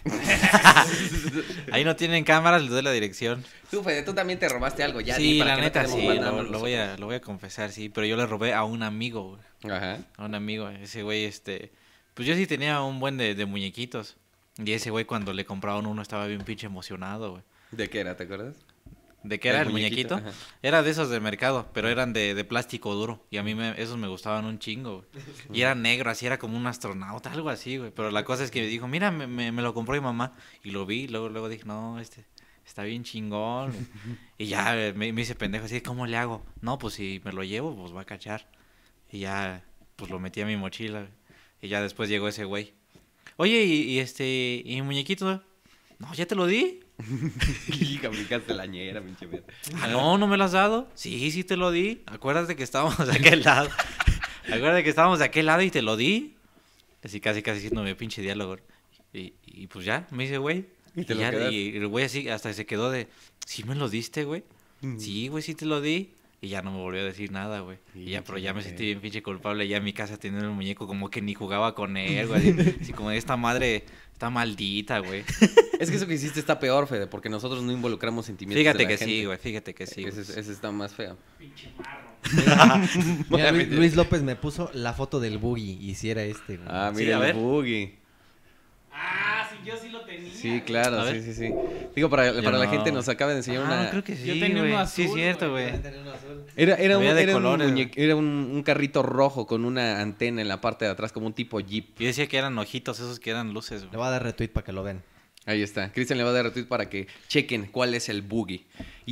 Ahí no tienen cámaras, les doy la dirección. Tú, Fede, tú también te robaste algo ya. Sí, di, para la que no neta, quedemos sí, mal nada más lo voy a confesar, sí. Pero yo le robé a un amigo, güey. Ajá. A un amigo, ese güey, pues yo sí tenía un buen de muñequitos. Y ese güey cuando le compraban uno estaba bien pinche emocionado, güey. ¿De qué era, te acuerdas? ¿De qué era el muñequito? muñequito? Ajá. Era de esos de mercado, pero eran de plástico duro. Y a mí esos me gustaban un chingo, güey. Y era negro, así era como un astronauta, algo así, güey. Pero la cosa es que me dijo, mira, me lo compró mi mamá. Y lo vi, luego dije, no, está bien chingón, güey. Y ya me hice pendejo, así, ¿cómo le hago? No, pues si me lo llevo, pues va a cachar. Y ya, pues lo metí a mi mochila, güey. Y ya después llegó ese güey. Oye, y mi muñequito, güey? No, ya te lo di. Y aplicaste la ñera, pinche mierda. Ah, no me lo has dado. Sí te lo di. Acuérdate que estábamos de aquel lado. Acuérdate que estábamos de aquel lado y te lo di. Así casi haciéndome pinche diálogo. Y pues ya, me dice, güey. ¿Y te lo ya, quedaste? y el güey así hasta se quedó de, ¿sí me lo diste, güey? Sí, güey, sí te lo di. Y ya no me volvió a decir nada, güey. Y ya, pero ya me sentí bien pinche culpable. Ya en mi casa teniendo el muñeco como que ni jugaba con él, güey. Así como esta madre está maldita, güey. Es que eso que hiciste está peor, Fede, porque nosotros no involucramos sentimientos Fíjate de la que gente. sí, güey. Fíjate que sí. Ese, ese está más feo. Pinche marro. Mira, Luis López me puso la foto del boogie y si era este, güey. Ah, Sí, mira a el ver. boogie. Ah, sí, yo sí lo tenía. Sí, güey. claro, A sí, ver. sí. Digo, para la no. gente nos acaba de enseñar una... creo que sí, Yo tenía uno güey. azul, Sí, es cierto, güey. güey. Era Había de colores, un carrito rojo con una antena en la parte de atrás, como un tipo Jeep. Yo decía que eran ojitos, esos que eran luces, Le güey. voy a dar retweet para que lo vean. Ahí está. Cristian le va a dar retweet para que chequen cuál es el boogie.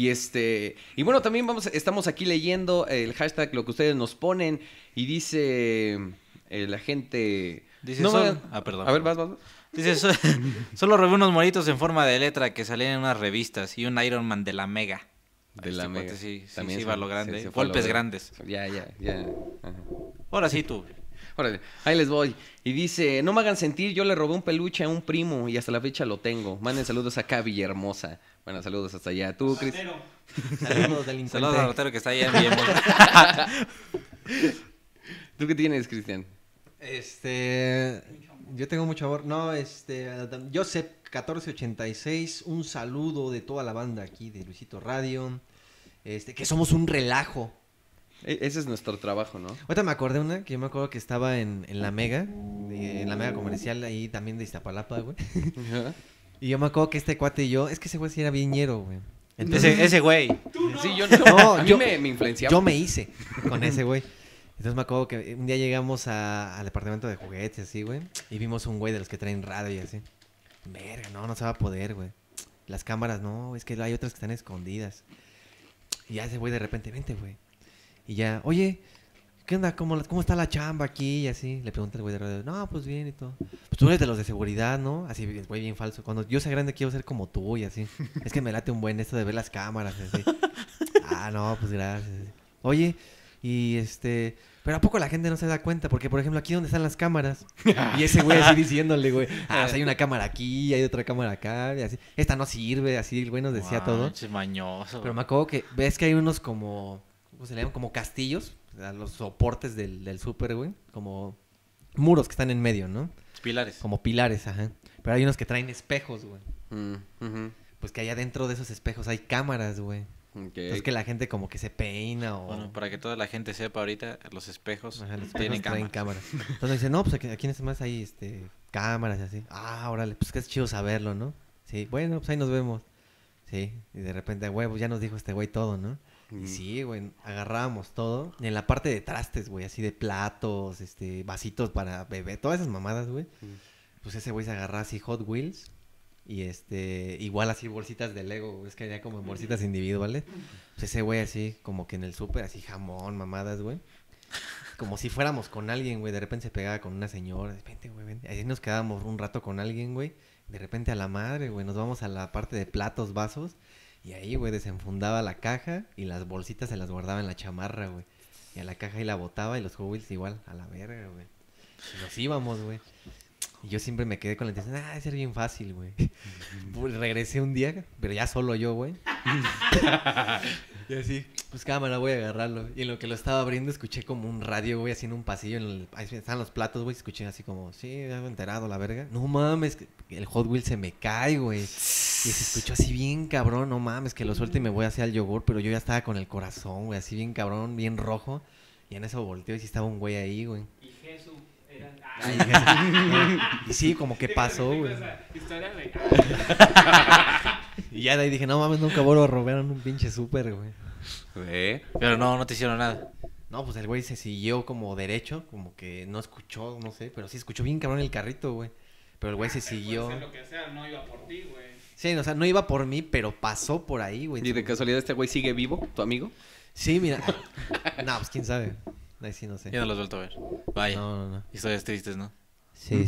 Y bueno, también estamos aquí leyendo el hashtag, lo que ustedes nos ponen. Y dice la gente. Dice No sol... me- Ah, perdón. A ver, vas. Dice, solo robé unos monitos en forma de letra que salían en unas revistas y un Iron Man de la Mega. De la Mega. cuate Sí, También iba a lo grande. se fue a lo Golpes grande. grandes. Ya. Ajá. Ahora sí tú. Órale, ahí les voy. Y dice, no me hagan sentir, yo le robé un peluche a un primo y hasta la fecha lo tengo. Manden saludos acá a Villahermosa. Bueno, saludos hasta allá. Tú, Cris. Ratero. Saludos, delincuente. Saludos al rotero que está allá en Villahermosa. ¿Tú qué tienes, Cristian? Yo tengo mucho amor. No, Joseph 1486, un saludo de toda la banda aquí de Luisito Radio. Que somos un relajo. Ese es nuestro trabajo, ¿no? Ahorita me acordé una que yo me acuerdo que estaba en la Mega, en la Mega comercial ahí también de Iztapalapa, güey. Ajá. Y yo me acuerdo que este cuate y yo, es que ese güey sí era bien ñero, güey. Entonces, Ese güey. Sí, yo No, a mí yo- me influenciaba. yo me hice con ese güey. Entonces me acuerdo que un día llegamos al departamento de juguetes, así, güey. Y vimos un güey de los que traen radio y así. Verga, no se va a poder, güey. Las cámaras, no, es que hay otras que están escondidas. Y ya ese güey de repente, vente, güey. Y ya, oye, ¿qué onda? ¿Cómo está la chamba aquí? Y así. Le pregunta el güey de radio. No, pues bien y todo. Pues tú eres de los de seguridad, ¿no? Así, güey, bien falso. Cuando yo sea grande quiero ser como tú y así. Es que me late un buen esto de ver las cámaras y así. Ah, no, pues gracias. Oye, y pero ¿a poco la gente no se da cuenta? Porque, por ejemplo, aquí donde están las cámaras. Y ese güey así diciéndole, güey. Ah, o sea, hay una cámara aquí, hay otra cámara acá. Y así. Esta no sirve, así el güey nos decía todo. Manches, mañoso. Pero me acuerdo que ves que hay unos como... ¿Cómo se le llaman? Como castillos. O sea, los soportes del súper, güey. Como muros que están en medio, ¿no? Pilares. Como pilares, ajá. Pero hay unos que traen espejos, güey. Ujú. Pues que allá dentro de esos espejos hay cámaras, güey. Ok. Entonces que la gente como que se peina o... Bueno, para que toda la gente sepa ahorita, los espejos Ajá, los tienen espejos traen cámara. cámaras. Entonces dice, no, pues aquí en este más hay cámaras y así. Ah, órale, pues que es chido saberlo, ¿no? Sí, bueno, pues ahí nos vemos. Sí, y de repente, güey, pues ya nos dijo este güey todo, ¿no? Y sí, güey, agarrábamos todo. Y en la parte de trastes, güey, así de platos, vasitos para beber, todas esas mamadas, güey. Pues ese güey se agarraba así Hot Wheels. Y igual así bolsitas de Lego, güey, es que había como en bolsitas individuales. Pues ese güey así, como que en el súper, así jamón, mamadas, güey. Como si fuéramos con alguien, güey, de repente se pegaba con una señora, vente, güey, vente. Así nos quedábamos un rato con alguien, güey. De repente a la madre, güey, nos vamos a la parte de platos, vasos. Y ahí, güey, desenfundaba la caja y las bolsitas se las guardaba en la chamarra, güey. Y a la caja ahí la botaba y los Hot Wheels igual, a la verga, güey. Y nos íbamos, güey. Y yo siempre me quedé con la intención, debe ser bien fácil, güey. Pues regresé un día, pero ya solo yo, güey. Y así, pues cámara, voy a agarrarlo. Y en lo que lo estaba abriendo, escuché como un radio, güey, así en un pasillo. Ahí están los platos, güey. Escuché así como, sí, ya me he enterado, la verga. No mames, el Hot Wheel se me cae, güey. Y se escuchó así bien cabrón, no mames, que lo suelte y me voy hacia el yogur. Pero yo ya estaba con el corazón, güey, así bien cabrón, bien rojo. Y en eso volteo y sí estaba un güey ahí, güey. Y Jesús era... Ay, y sí, como que pasó, güey. Historia de... Y ya de ahí dije, no mames, nunca vuelvo a robar en un pinche súper, güey. Ve. Pero no te hicieron nada. No, pues el güey se siguió como derecho, como que no escuchó, no sé, pero sí escuchó bien cabrón el carrito, güey. Pero el güey se siguió. Puede ser lo que sea, no iba por ti, güey. Sí, o sea, no iba por mí, pero pasó por ahí, güey. ¿Y de casualidad este güey sigue vivo, tu amigo? Sí, mira. No, pues quién sabe. Ahí sí no sé. Ya no los he vuelto a ver. Vaya. No. Historias tristes, ¿no? Sí.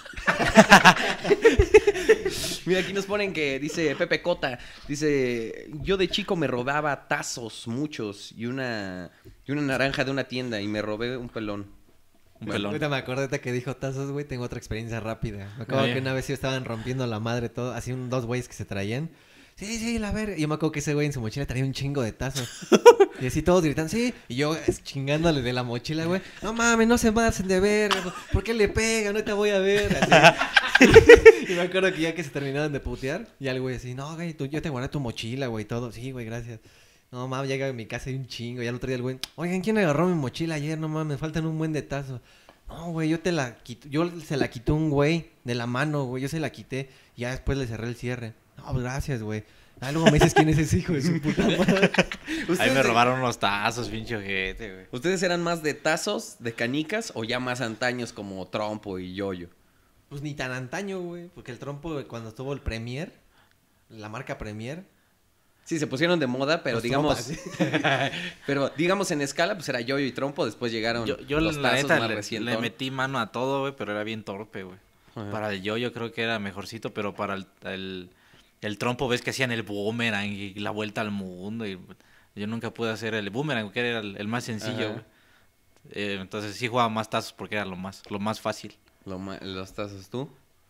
Mira, aquí nos ponen que dice Pepe Cota, dice, yo de chico me robaba tazos, muchos, y una naranja de una tienda, y me robé un pelón. Un pelón. Ahorita me acordé de que dijo tazos, güey, tengo otra experiencia rápida. Me acuerdo que una vez sí estaban rompiendo la madre todo, así dos güeyes que se traían. Sí, la verga. Y yo me acuerdo que ese güey en su mochila traía un chingo de tazos. Y así todos gritan, sí. Y yo chingándole de la mochila, güey. No mames, no se pasen de verga. ¿Por qué le pegan? No te voy a ver. Así. Y me acuerdo que ya que se terminaron de putear, ya el güey así, no, güey, yo te guardé tu mochila, güey, todo. Sí, güey, gracias. No mames, llega a mi casa y un chingo. Ya el otro día el güey, oigan, ¿quién agarró mi mochila ayer? No mames, me faltan un buen de tazos. No, güey, yo se la quité un güey de la mano, güey. Yo se la quité. Y ya después le cerré el cierre. No, pues gracias, güey. Ah, luego me dices quién es ese hijo de su puta madre. Ahí me robaron unos tazos, pinche ojete, güey. ¿Ustedes eran más de tazos, de canicas, o ya más antaños como trompo y yoyo? Pues ni tan antaño, güey. Porque el trompo, cuando estuvo el Premier, la marca Premier. Sí, se pusieron de moda, pero Los digamos... trompas. pero digamos en escala, pues era yoyo y trompo, después llegaron Yo los la tazos neta más le recientón. metí mano a todo, güey, pero era bien torpe, güey. Ajá. Para el yo creo que era mejorcito, pero para el trompo ves que hacían el boomerang y la vuelta al mundo. Y yo nunca pude hacer el boomerang, que era el más sencillo, Ajá. güey. Entonces sí jugaba más tazos porque era lo más fácil. Los tazos, ¿tú?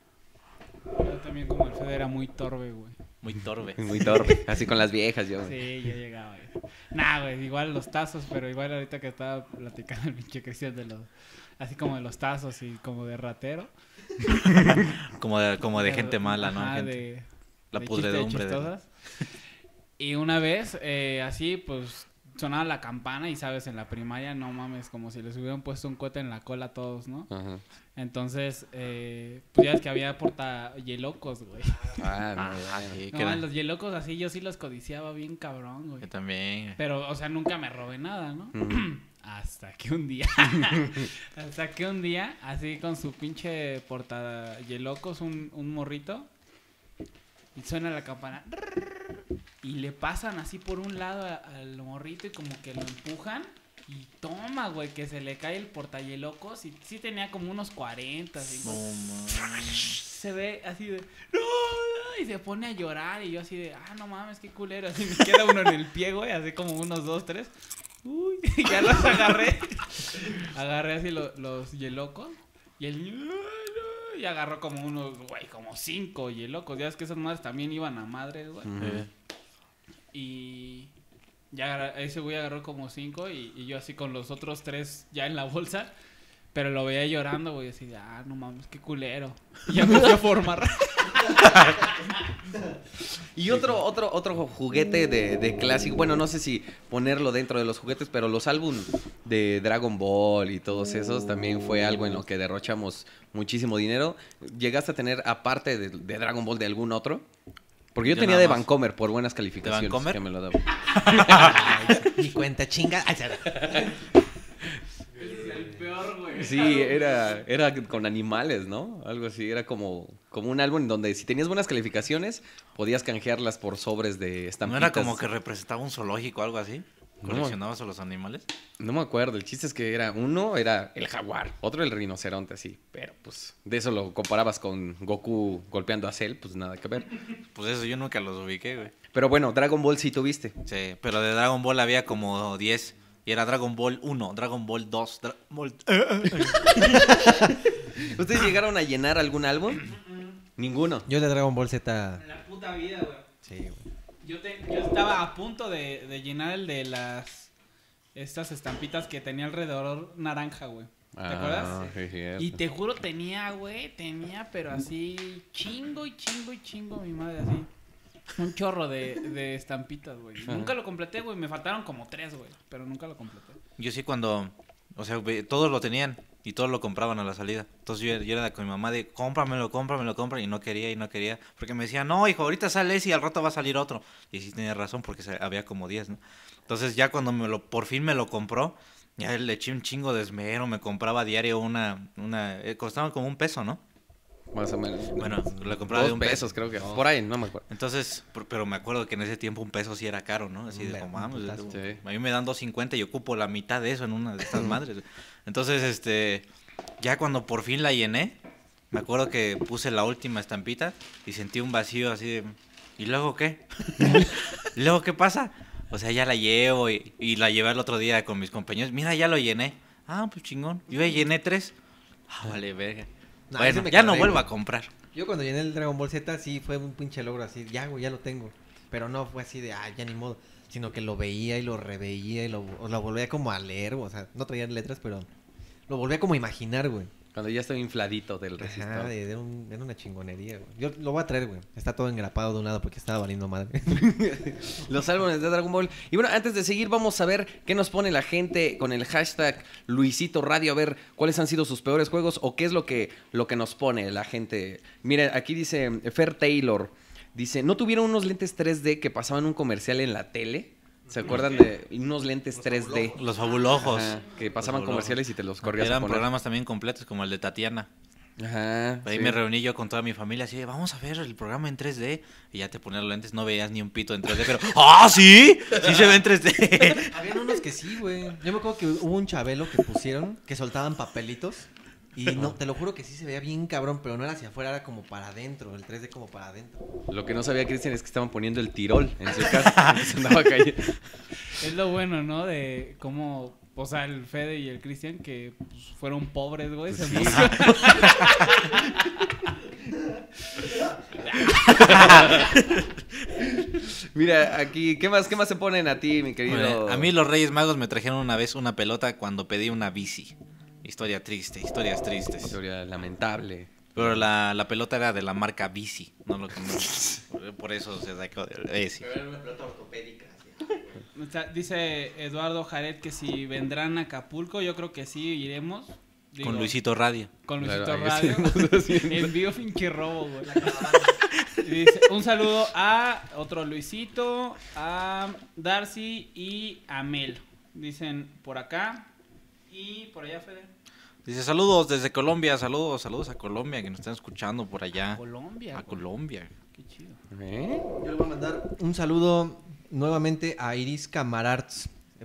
Yo también como el Fede era muy torbe, güey. Muy torpe. Muy torpe. Así con las viejas, yo. Sí, yo llegaba. Nah, güey, igual los tazos, pero igual ahorita que estaba platicando el pinche Cristian de los... Así como de los tazos y como de ratero. Como de gente mala, ¿no? Ajá, Gente. La de pudredumbre. chistosas. Y una vez, así, pues, sonaba la campana y, ¿sabes? En la primaria, no mames, como si les hubieran puesto un cohete en la cola a todos, ¿no? Ajá. Entonces, pues ya es que había yelocos, güey. Ah, Sí, No, que era- los yelocos así yo sí los codiciaba bien cabrón, güey. Yo también. Pero, o sea, nunca me robé nada, ¿no? Ujú. Hasta que un día, así con su pinche portada yelocos, un morrito, y suena la campana, y le pasan así por un lado al morrito y como que lo empujan, Y toma, güey, que se le cae el portahielos y sí tenía como unos 40, así. No, mames. Se ve así de, no, y se pone a llorar y yo así de, no mames, qué culero. Así me queda uno en el pie, güey, así como unos 2, 3. Uy, ya los agarré. Agarré así los hielocos y el niño, no, y agarró como unos, güey, como 5 hielocos. Ya ves que esas madres también iban a madres, güey. Y ya ese güey agarró como 5 y yo así con los otros 3 ya en la bolsa. Pero lo veía llorando, güey, así de, no mames, qué culero. Y ya me fui a formar. Y otro juguete de clásico, bueno, no sé si ponerlo dentro de los juguetes, pero los álbumes de Dragon Ball y todos esos también fue algo en lo que derrochamos muchísimo dinero. ¿Llegaste a tener, aparte de Dragon Ball, de algún otro? Porque yo tenía de nada más. Vancomer por buenas calificaciones. ¿De Vancomer? Que me lo daba. Mi cuenta chinga. Ay, El peor, güey. Sí, era con animales, ¿no? Algo así, era como un álbum donde si tenías buenas calificaciones, podías canjearlas por sobres de ¿No estampitas. era como que representaba un zoológico o algo así? No. ¿Coleccionabas a los animales? No me acuerdo, el chiste es que uno era el jaguar, otro el rinoceronte, así. Pero pues de eso lo comparabas con Goku golpeando a Cell, pues nada que ver. Pues eso yo nunca los ubiqué, güey. Pero bueno, Dragon Ball sí tuviste. Sí, pero de Dragon Ball había como 10. Y era Dragon Ball 1, Dragon Ball 2, Dragon Ball... ¿Ustedes llegaron a llenar algún álbum? Ninguno. Yo de Dragon Ball Z. En la puta vida, güey. Sí, güey. Yo estaba a punto de llenar el de estas estampitas que tenía alrededor naranja, güey. ¿Te acuerdas? Sí, cierto. Y te juro, tenía, pero así chingo, mi madre, así. Un chorro de estampitas, güey. Nunca lo completé, güey. Me faltaron como 3, güey. Pero nunca lo completé. Yo sí cuando... O sea, todos lo tenían y todos lo compraban a la salida. Entonces yo era con mi mamá de cómpramelo. Y no quería. Porque me decía, no, hijo, ahorita sale ese y al rato va a salir otro. Y sí tenía razón porque había como 10, ¿no? Entonces ya cuando por fin me lo compró, ya le eché un chingo de esmero. Me compraba a diario costaban como $1, ¿no? Más o menos. Bueno, le compraba de 2 $1. pesos, creo que. Por ahí, no me acuerdo. Entonces, pero me acuerdo que en ese tiempo $1 sí era caro, ¿no? Así de, como, vamos, Sí. a mí me dan 2.50 y ocupo la mitad de eso en una de estas madres. Entonces, ya cuando por fin la llené, me acuerdo que puse la última estampita y sentí un vacío así de, ¿y luego qué? ¿Y luego qué pasa? O sea, ya la llevo y la llevé el otro día con mis compañeros. Mira, ya lo llené. Ah, pues chingón. Yo ya llené 3. Vale, verga. No, Bueno, ese me ya no clavé, vuelvo güey. a comprar. Yo cuando llené el Dragon Ball Z sí fue un pinche logro así. Ya, güey, ya lo tengo. Pero no fue así de, ya ni modo. Sino que lo veía y lo reveía y lo volvía como a leer, o sea, no traía letras, pero lo volvía como a imaginar, güey. Cuando ya estaba infladito del resistor. Ajá, era una chingonería, güey. Yo lo voy a traer, güey. Está todo engrapado de un lado porque estaba valiendo madre. Los álbumes de Dragon Ball. Y bueno, antes de seguir, vamos a ver qué nos pone la gente con el hashtag Luisito Radio. A ver cuáles han sido sus peores juegos o qué es lo que nos pone la gente. Mira, aquí dice Fer Taylor. Dice, ¿no tuvieron unos lentes 3D que pasaban un comercial en la tele? ¿Se acuerdan de unos lentes 3D? Los fabulojos. Ajá, que pasaban Los comerciales y te los corrías a Eran poner. programas también completos como el de Tatiana. Ajá. Ahí sí. me reuní yo con toda mi familia así, vamos a ver el programa en 3D. Y ya te ponías los lentes, no veías ni un pito en 3D, pero ¡ah, sí! Sí se ve en 3D. Habían unos que sí, güey. Yo me acuerdo que hubo un Chabelo que pusieron que soltaban papelitos. Y no, te lo juro que sí se veía bien cabrón, pero no era hacia afuera, era como para adentro, el 3D como para adentro. Lo que no sabía Cristian es que estaban poniendo el tirol en su casa. Se andaba cayendo. Es lo bueno, ¿no? De cómo, o sea, el Fede y el Cristian que pues, fueron pobres, güey. Se emocionan. Mira, aquí, ¿qué más se ponen a ti, mi querido? Bueno, a mí los Reyes Magos me trajeron una vez una pelota cuando pedí una bici. Historias tristes. Historia lamentable. Pero la pelota era de la marca Bici, no lo que por eso se sacó de Bici. Pero era una pelota ortopédica. Dice Eduardo Jared que si vendrán a Acapulco, yo creo que sí iremos. Digo, Con Luisito Radio. Con Luisito Claro, ahí Radio. estamos haciendo. Envío pinche robo, güey. Y dice, un saludo a otro Luisito, a Darcy y a Mel. Dicen por acá y por allá, Fede. Dice saludos desde Colombia, saludos a Colombia que nos están escuchando por allá. Colombia. A güey. Colombia. Qué chido. ¿Eh? Yo le voy a mandar un saludo nuevamente a Iris Camararts.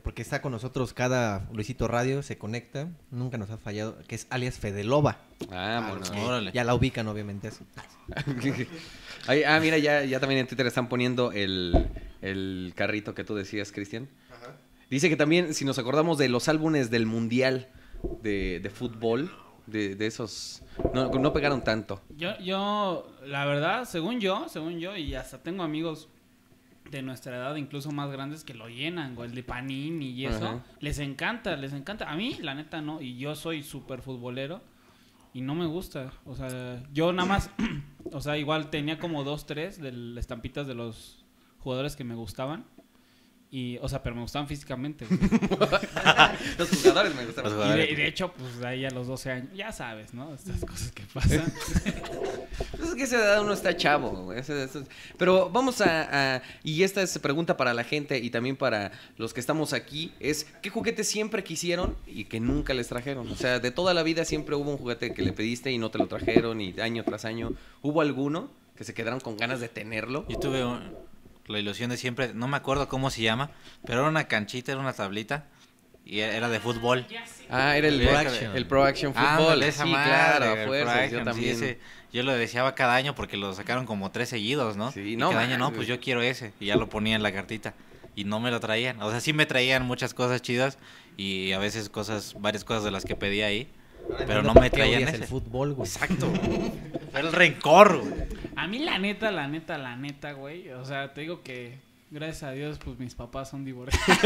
porque está con nosotros cada Luisito Radio, se conecta, nunca nos ha fallado, que es alias Fedeloba. Vámonos. Que Órale. ya la ubican, obviamente. Así. Mira, ya también en Twitter están poniendo el carrito que tú decías, Cristian. Dice que también, si nos acordamos de los álbumes del Mundial de fútbol, de esos, no pegaron tanto. Yo, la verdad, según yo, y hasta tengo amigos de nuestra edad, incluso más grandes, que lo llenan, güey, el de Panini y eso. Ajá. Les encanta. A mí, la neta, no. Y yo soy súper futbolero y no me gusta. O sea, yo nada más, o sea, igual tenía como 2, 3 de estampitas de los jugadores que me gustaban. Y, o sea, pero me gustaban físicamente, güey. Los jugadores me gustaban. Los Y de hecho, pues ahí a los 12 años, ya sabes, ¿no? Estas cosas que pasan. Es que esa edad uno está chavo, güey. Pero vamos y esta es pregunta para la gente y también para los que estamos aquí, es ¿qué juguetes siempre quisieron y que nunca les trajeron? O sea, de toda la vida siempre hubo un juguete que le pediste y no te lo trajeron y año tras año. ¿Hubo alguno que se quedaron con ganas de tenerlo? Yo tuve la ilusión de siempre, no me acuerdo cómo se llama, pero era una canchita, era una tablita y era de fútbol. Era el Pro Action Football. De esa sí, madre, claro, a el fuerzas, Pro yo Action, también. sí, yo lo deseaba cada año porque lo sacaron como 3 seguidos, ¿no? Sí, y no cada año, mames, no, pues yo quiero ese. Y ya lo ponía en la cartita. Y no me lo traían. O sea, sí me traían muchas cosas chidas y a veces varias cosas de las que pedía ahí. Pero no me traían odias ese. el fútbol, güey. Exacto. Fue el rencor, güey. A mí la neta, güey, o sea, te digo que gracias a Dios, pues mis papás son divorciados.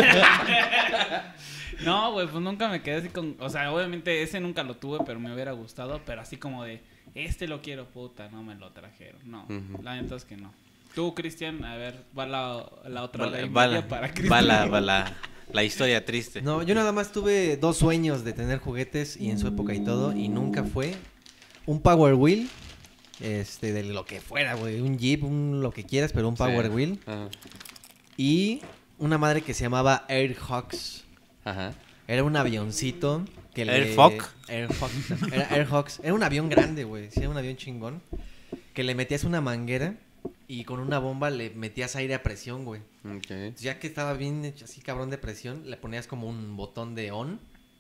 No, güey, pues nunca me quedé así con, o sea, obviamente ese nunca lo tuve, pero me hubiera gustado, pero así como de, lo quiero, puta, no me lo trajeron. No, la neta es que no. Tú, Cristian, a ver, va la otra hora y media para Cristian. Va la historia triste. No, yo nada más tuve 2 sueños de tener juguetes y en su época y todo, y nunca fue un Power Wheel, de lo que fuera, güey, un Jeep, lo que quieras, pero un Power Wheel. Ajá. Y una madre que se llamaba Airhawks. Ajá. Era un avioncito que ¿Airhawk? Era Airhawks. Era un avión grande, güey. Sí, era un avión chingón. Que le metías una manguera y con una bomba le metías aire a presión, güey. Okay. Ya que estaba bien hecho así, cabrón, de presión, le ponías como un botón de on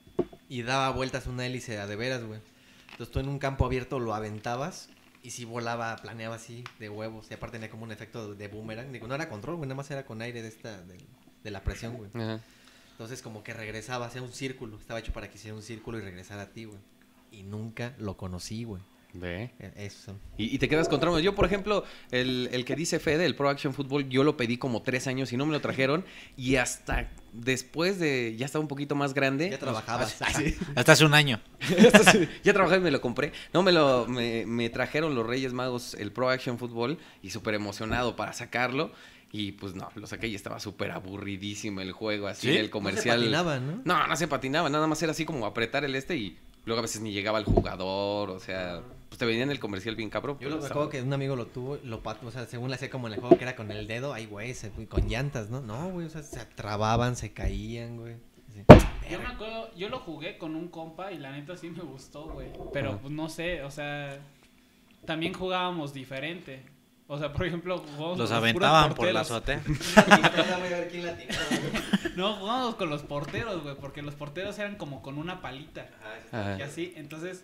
y daba vueltas una hélice a de veras, güey. Entonces tú en un campo abierto lo aventabas y sí volaba, planeaba así de huevos. Y aparte tenía como un efecto de boomerang. Digo, no era control, güey, nada más era con aire de la presión, güey. Ajá. Entonces como que regresaba, hacía un círculo. Estaba hecho para que hiciera un círculo y regresara a ti, güey. Y nunca lo conocí, güey. Ve. Eso. Y te quedas con traumas. Yo, por ejemplo, el que dice Fede, el Pro Action Football, yo lo pedí como 3 años y no me lo trajeron. Y hasta después de... Ya estaba un poquito más grande. Ya trabajabas. Sí. Hasta hace un año. Ya trabajé y me lo compré. No, me trajeron los Reyes Magos el Pro Action Football y súper emocionado para sacarlo. Y pues no, lo saqué y estaba súper aburridísimo el juego, así ¿Sí? el comercial. No se patinaba, ¿no? No se patinaba, nada más era así como apretar el y luego a veces ni llegaba el jugador, o sea, pues te venían el comercial bien cabrón. Yo me acuerdo que un amigo lo tuvo, o sea, según le hacía como en el juego que era con el dedo, ay, güey, con llantas, ¿no? No, güey, o sea, se trababan, se caían, güey. Sí. Yo me acuerdo, yo lo jugué con un compa y la neta sí me gustó, güey. Pero pues no sé, o sea, también jugábamos diferente. O sea, por ejemplo, jugábamos Los con aventaban puros por la porteros. azotea. No, jugábamos con los porteros, güey, porque los porteros eran como con una palita. Ajá. Y así, entonces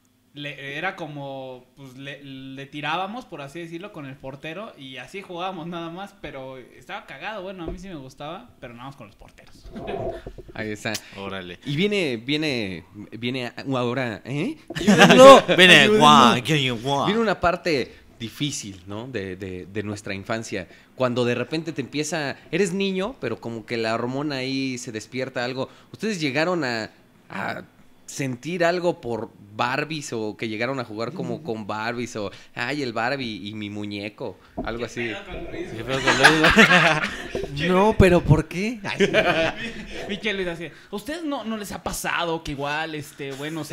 era como, pues le tirábamos, por así decirlo, con el portero y así jugábamos nada más, pero estaba cagado, bueno, a mí sí me gustaba, pero nada más con los porteros. Ahí está. Órale. Y viene ahora, ¿eh? Viene Una parte difícil, ¿no? De nuestra infancia. Cuando de repente te empieza... Eres niño, pero como que la hormona ahí se despierta algo. ¿Ustedes llegaron a sentir algo por Barbies o que llegaron a jugar como con Barbies o... Ay, el Barbie y mi muñeco. Algo así. No, pero ¿por qué? Pinche Luis así, ¿ustedes no les ha pasado que igual, bueno,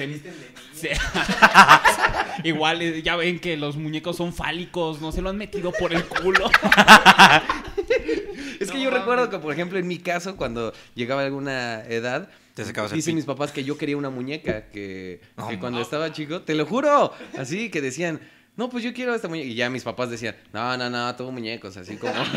igual ya ven que los muñecos son fálicos, no se lo han metido por el culo? Es que yo recuerdo que, por ejemplo, en mi caso, cuando llegaba a alguna edad, Te sacabas el dicen pito. mis papás que yo quería una muñeca, que No, cuando no. estaba chico, te lo juro, así que decían, No, pues yo quiero esta muñeca. Y ya mis papás decían, no, tengo muñecos, así como. No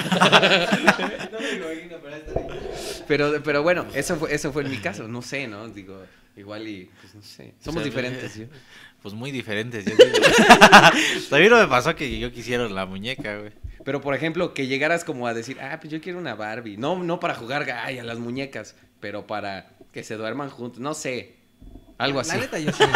me imagino, pero está bien. Pero bueno, eso fue en mi caso, no sé, ¿no? Digo, igual y, pues no sé. Somos O sea, diferentes, ¿sí? Pues muy diferentes. Yo digo. También no me pasó que yo quisiera la muñeca, güey. Pero, por ejemplo, que llegaras como a decir, pues yo quiero una Barbie. No para jugar a las muñecas, pero para que se duerman juntos. No sé, algo así. La neta, yo sí.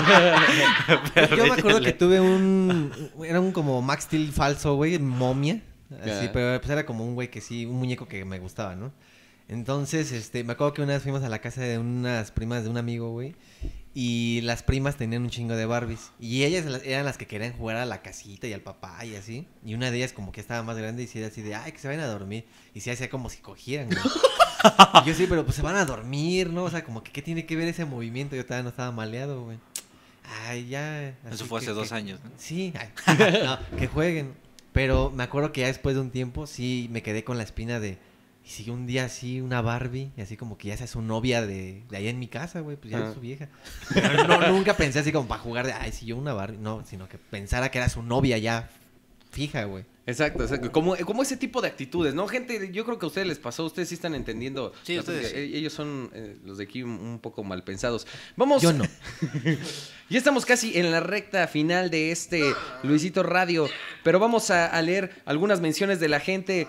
Yo me acuerdo que tuve era un como Max Steel falso, güey, momia. Así, Ya. pero pues era como un güey que sí, un muñeco que me gustaba, ¿no? Entonces, me acuerdo que una vez fuimos a la casa de unas primas de un amigo, güey. Y las primas tenían un chingo de Barbies. Y ellas eran las que querían jugar a la casita y al papá y así. Y una de ellas como que estaba más grande y decía así de, ay, que se vayan a dormir. Y se hacía como si cogieran, güey. Y yo sí, pero pues se van a dormir, ¿no? O sea, como que ¿qué tiene que ver ese movimiento? Yo todavía no estaba maleado, güey. Ay, ya. Eso así fue hace 2 años, ¿no? Sí, no, que jueguen. Pero me acuerdo que ya después de un tiempo sí me quedé con la espina de... Y si un día así una Barbie, y así como que ya sea su novia de allá en mi casa, güey, pues ya es su vieja. Pero nunca pensé así como para jugar de, ay, si yo una Barbie. No, sino que pensara que era su novia ya fija, güey. Exacto. Como ese tipo de actitudes, ¿no? Gente, yo creo que a ustedes les pasó, ustedes sí están entendiendo. Sí, ustedes sí. Ellos son los de aquí un poco mal pensados. Vamos. Yo no. Ya estamos casi en la recta final de este Luisito Radio, pero vamos a leer algunas menciones de la gente.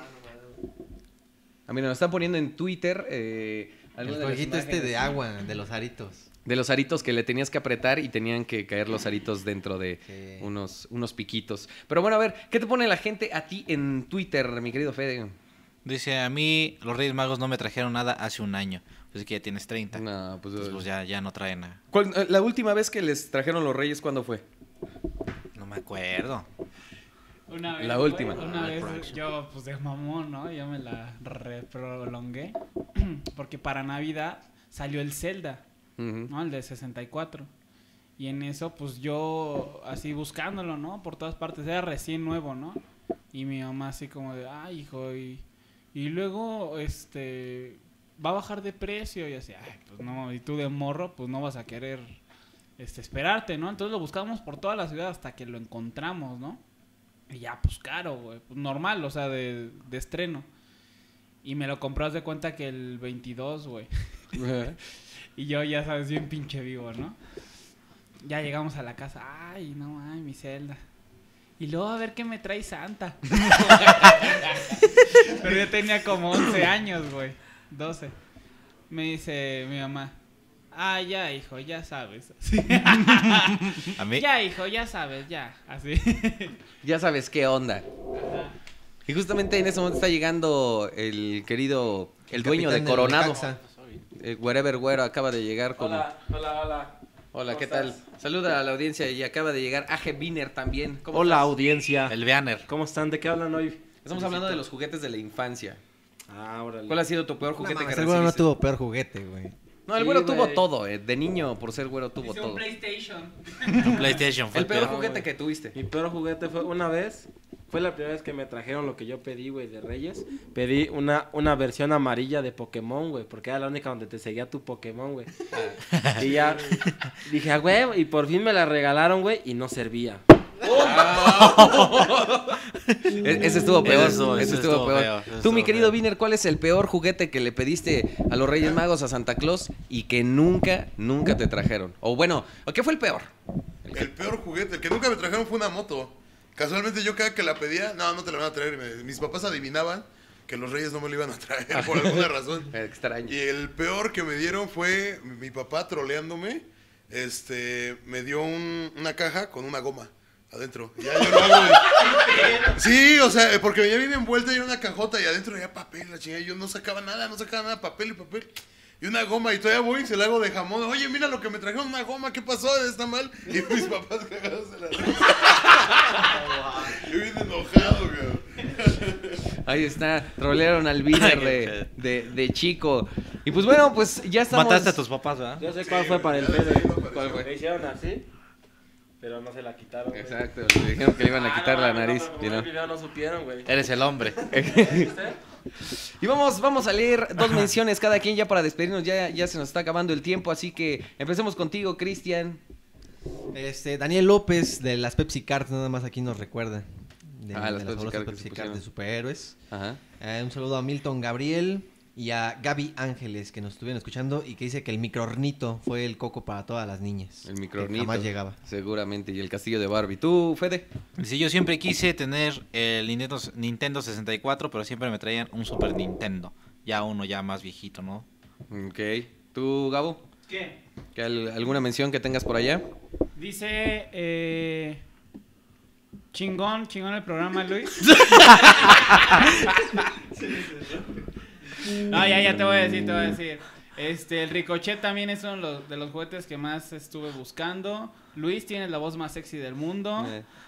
Mira, nos están poniendo en Twitter El algunas de las jueguito imágenes de agua, de los aritos. de los aritos que le tenías que apretar y tenían que caer los aritos dentro de Sí. unos piquitos. Pero bueno, a ver, ¿qué te pone la gente a ti en Twitter, mi querido Fede? Dice, a mí los Reyes Magos no me trajeron nada hace un año. Pues es que ya tienes 30. No, pues, Entonces, pues ya no traen nada. La última vez que les trajeron los Reyes, ¿cuándo fue? No me acuerdo. Una vez, La güey, última. Una vez yo, pues de mamón, ¿no? Yo me la reprolongué. Porque para Navidad salió el Zelda, Ujú. ¿no? El de 64. Y en eso, pues yo así buscándolo, ¿no? Por todas partes. Era recién nuevo, ¿no? Y mi mamá así como de, ay, hijo, y luego, va a bajar de precio. Y así, ay, pues no, y tú de morro, pues no vas a querer, esperarte, ¿no? Entonces lo buscamos por toda la ciudad hasta que lo encontramos, ¿no? Y ya, pues caro, güey. Pues normal, o sea, de estreno. Y me lo compró, haz de cuenta que el 22, güey. Y yo, ya sabes, bien pinche vivo, ¿no? Ya llegamos a la casa. Ay, no, ay, mi Zelda. Y luego a ver qué me trae Santa. Pero yo tenía como 11 años, güey. 12. Me dice mi mamá. Ah, ya, hijo, ya sabes. Así. A mí, Ya, hijo, ya sabes, ya. Así. Ya sabes qué onda. Y justamente en ese momento está llegando el querido, el dueño de capitán del Coronado. Necaxa. Wherever Güero acaba de llegar con... Hola. Hola, ¿Cómo ¿qué tal? estás? Saluda a la audiencia y acaba de llegar Aje Biner también. ¿Cómo Hola, estás? audiencia. el Banner. ¿Cómo están? ¿De qué hablan hoy? Estamos hablando de los juguetes de la infancia. Órale. ¿Cuál ha sido tu peor No juguete mames, que el güero no recibiste? tuvo peor juguete, güey. No, el Sí, güero tuvo güey. todo. De niño, por ser güero, tuvo Hice todo. un PlayStation. Un PlayStation fue El peor peor, juguete güey. que tuviste. Mi peor juguete fue una vez. Fue la primera vez que me trajeron lo que yo pedí, güey, de Reyes. Pedí una versión amarilla de Pokémon, güey, porque era la única donde te seguía tu Pokémon, güey. Y ya dije, ah, güey, y por fin me la regalaron, güey, y no servía. Ese estuvo peor. Eso Ese estuvo estuvo peor. feo, eso Tú, mi estuvo querido feo. Biner, ¿cuál es el peor juguete que le pediste a los Reyes Magos, a Santa Claus, y que nunca te trajeron? O bueno, ¿o qué fue el peor? El peor juguete, el que nunca me trajeron fue una moto. Casualmente yo cada que la pedía, no te la van a traer. Mis papás adivinaban que los reyes no me lo iban a traer por alguna razón. Extraño. Y el peor que me dieron fue mi papá troleándome. Me dio una caja con una goma adentro. Ya yo lo hago. Sí, o sea, porque venía bien envuelta y era una cajota y adentro había papel, la chingada. Yo no sacaba nada, papel y papel. Y una goma, y todavía voy y se la hago de jamón. Oye, mira lo que me trajeron, una goma, ¿qué pasó? ¿Está mal? Y mis papás cagados de la risa. Yo bien enojado, güey. Ahí está, trolearon al Biner de chico. Y pues bueno, pues ya estamos... Mataste a tus papás, ¿verdad? Yo sé cuál fue para el Fede. ¿Cuál fue? Me hicieron así, pero no se la quitaron, güey. Exacto, le dijeron que le iban a quitar la nariz. No, y no. el video no supieron, güey. Eres el hombre. Y vamos a leer 2 menciones cada quien ya para despedirnos. Ya se nos está acabando el tiempo, así que empecemos contigo, Cristian. Daniel López de las Pepsi Cards, nada más aquí nos recuerda. Las las Pepsi famosas Cards que Pepsi se Cards de pusieron. superhéroes. Ajá. Un saludo a Milton Gabriel y a Gaby Ángeles que nos estuvieron escuchando y que dice que el microornito fue el coco para todas las niñas. El que microornito. jamás llegaba. Seguramente. Y el castillo de Barbie. ¿Tú, Fede? Sí, yo siempre quise tener el Nintendo 64, pero siempre me traían un Super Nintendo. Ya uno ya más viejito, ¿no? Ok. ¿Tú, Gabo? ¿Qué? ¿Alguna mención que tengas por allá? Dice, chingón el programa, Luis. No, ya te voy a decir. El Ricochet también es uno de los juguetes que más estuve buscando. Luis tiene la voz más sexy del mundo.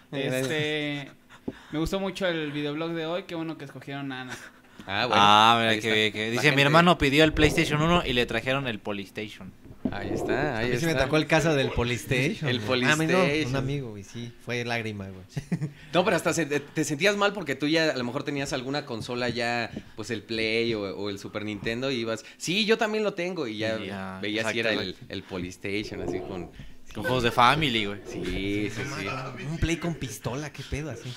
Me gustó mucho el videoblog de hoy, qué bueno que escogieron a Ana. Ah, bueno. Mira Ahí que está. dice, La mi gente- hermano pidió el PlayStation 1 y le trajeron el Polystation. Ahí está, A ahí mí sí me está. tocó el caso del Polystation. El güey. A mí no, Polystation. un amigo, y sí, fue lágrima, güey. No, pero hasta te sentías mal porque tú ya a lo mejor tenías alguna consola ya, pues el Play o el Super Nintendo y ibas, sí, yo también lo tengo y ya, Y ya, veías si era exacto. el Polystation, así con... Con juegos de Family, güey. Sí. Un play con pistola, qué pedo, así.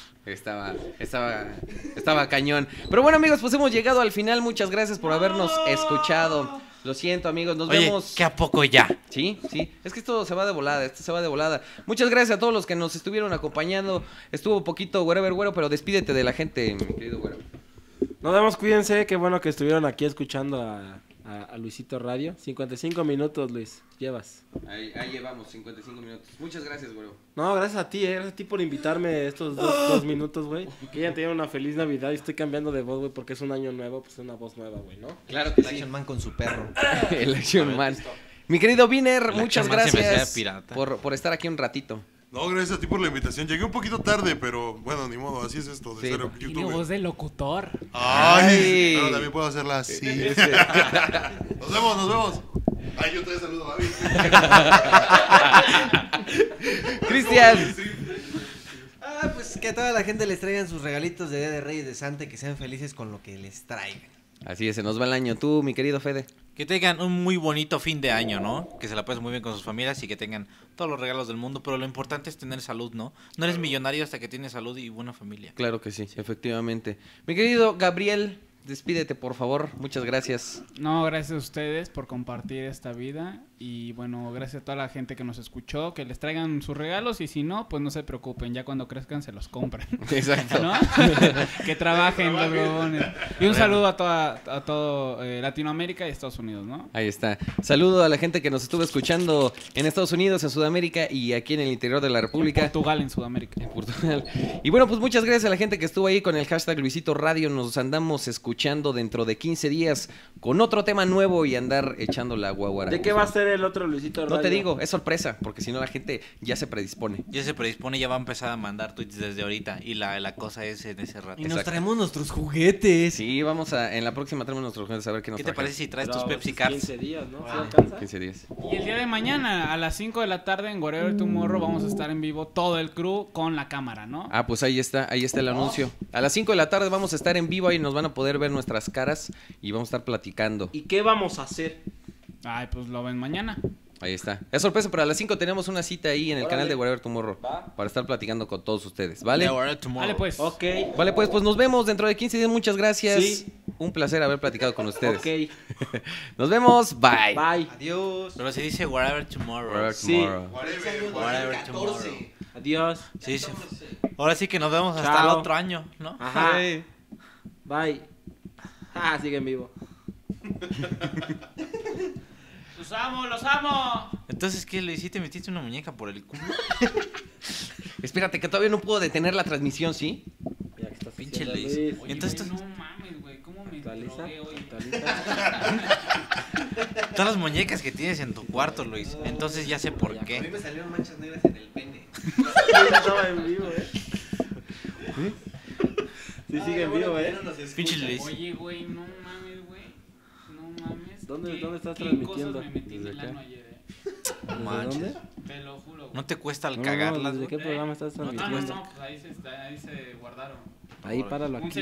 Estaba cañón. Pero bueno, amigos, pues hemos llegado al final. Muchas gracias por habernos escuchado. Lo siento, amigos, nos Oye, vemos. ¿qué a poco ya? Sí, es que esto se va de volada, Muchas gracias a todos los que nos estuvieron acompañando. Estuvo un poquito güero, pero despídete de la gente, mi querido güero. Nos vemos, cuídense, qué bueno que estuvieron aquí escuchando a Luisito Radio. 55 minutos, Luis, llevas. Ahí llevamos 55 minutos. Muchas gracias, güero. No, gracias a ti por invitarme estos dos minutos, güey. Que ya tengan una feliz Navidad y estoy cambiando de voz, güey, porque es un año nuevo, pues es una voz nueva, güey, ¿no? Claro que El sí. Action Man con su perro. El Action Man. Mi querido Viner, El muchas Action Man se me gracias hacía pirata. por estar aquí un ratito. No, gracias a ti por la invitación. Llegué un poquito tarde, pero bueno, ni modo, así es esto de Sí. ser Tiene youtuber. voz de locutor. Ay, pero también puedo hacerla así. Nos vemos. Ay, yo te saludo, Babi. Cristian. Pues que a toda la gente les traigan sus regalitos de Día de Reyes de Santa y que sean felices con lo que les traigan. Así es, se nos va el año. Tú, mi querido Fede. Que tengan un muy bonito fin de año, ¿no? Que se la pasen muy bien con sus familias y que tengan todos los regalos del mundo. Pero lo importante es tener salud, ¿no? No eres millonario hasta que tienes salud y buena familia. Claro que sí, efectivamente. Mi querido Gabriel, despídete, por favor. Muchas gracias. No, gracias a ustedes por compartir esta vida. Y bueno, gracias a toda la gente que nos escuchó. Que les traigan sus regalos. Y si no, pues no se preocupen. Ya cuando crezcan se los compran. Exacto. ¿No? Que trabajen los huevones. Y un saludo a todo Latinoamérica y Estados Unidos, ¿no? Ahí está. Saludo a la gente que nos estuvo escuchando en Estados Unidos, en Sudamérica y aquí en el interior de la República. Portugal en Sudamérica. En Portugal. Y bueno, pues muchas gracias a la gente que estuvo ahí con el hashtag Luisito Radio. Nos andamos escuchando dentro de 15 días con otro tema nuevo y andar echando la guaguara. ¿De qué va a ser el otro Luisito Radio? No te digo, es sorpresa, porque si no la gente ya se predispone. Ya se predispone, ya va a empezar a mandar tweets desde ahorita. Y la cosa es en ese rato. Y nos Exacto. traemos nuestros juguetes. Sí, vamos en la próxima tenemos nuestros juguetes a ver qué nos ¿Qué te parece si traes tus Pero, Pepsi pues, Cards? 15 días, ¿no? ¿Sí alcanza? 15 días. Y el día de mañana, a las 5 de la tarde, en Wherever Tomorrow, vamos a estar en vivo todo el crew con la cámara, ¿no? Ah, pues ahí está el anuncio. A las 5 de la tarde vamos a estar en vivo y nos van a poder ver nuestras caras y vamos a estar platicando. ¿Y qué vamos a hacer? Ay, pues lo ven mañana. Ahí está. Es sorpresa, pero a las 5 tenemos una cita ahí en el Órale. canal de Whatever Tomorrow Va. para estar platicando con todos ustedes, ¿vale? Vale, pues. Ok. Vale, pues nos vemos dentro de 15 días. Muchas gracias. Sí. Un placer haber platicado con ustedes. Ok. Nos vemos. Bye. Bye. Adiós. Pero se dice whatever tomorrow. Whatever Sí. Tomorrow. Whatever tomorrow. Adiós. Sí, sí. Ahora sí que nos vemos hasta Chao. el otro año, ¿no? Ajá. Bye. Bye. Ah, sigue en vivo. Los amo. Entonces, ¿qué le hiciste? ¿Metiste una muñeca por el culo? Espérate, que todavía no puedo detener la transmisión, ¿sí? Mira, ¿qué estás Pinche haciendo, Luis. Luis? Oye, Entonces, güey, no mames, güey. ¿Cómo me Actualiza. drogué hoy? Actualiza. Todas las muñecas que tienes en tu cuarto, Luis. Entonces ya sé por A mí qué. me salieron manchas negras en el pene. Estaba en vivo, Sí, sigue en vivo, Pinche Luis. Oye, güey, no mames, güey. No mames. ¿Dónde estás ¿Qué transmitiendo? cosas me metí en ¿Desde el acá? ano ayer, No ¿Desde manches. dónde? Te lo juro, güey. ¿No te cuesta al No, cagarlas, ¿desde güey? qué programa estás No, transmitiendo? pues ahí se guardaron. Ahí páralo Un aquí.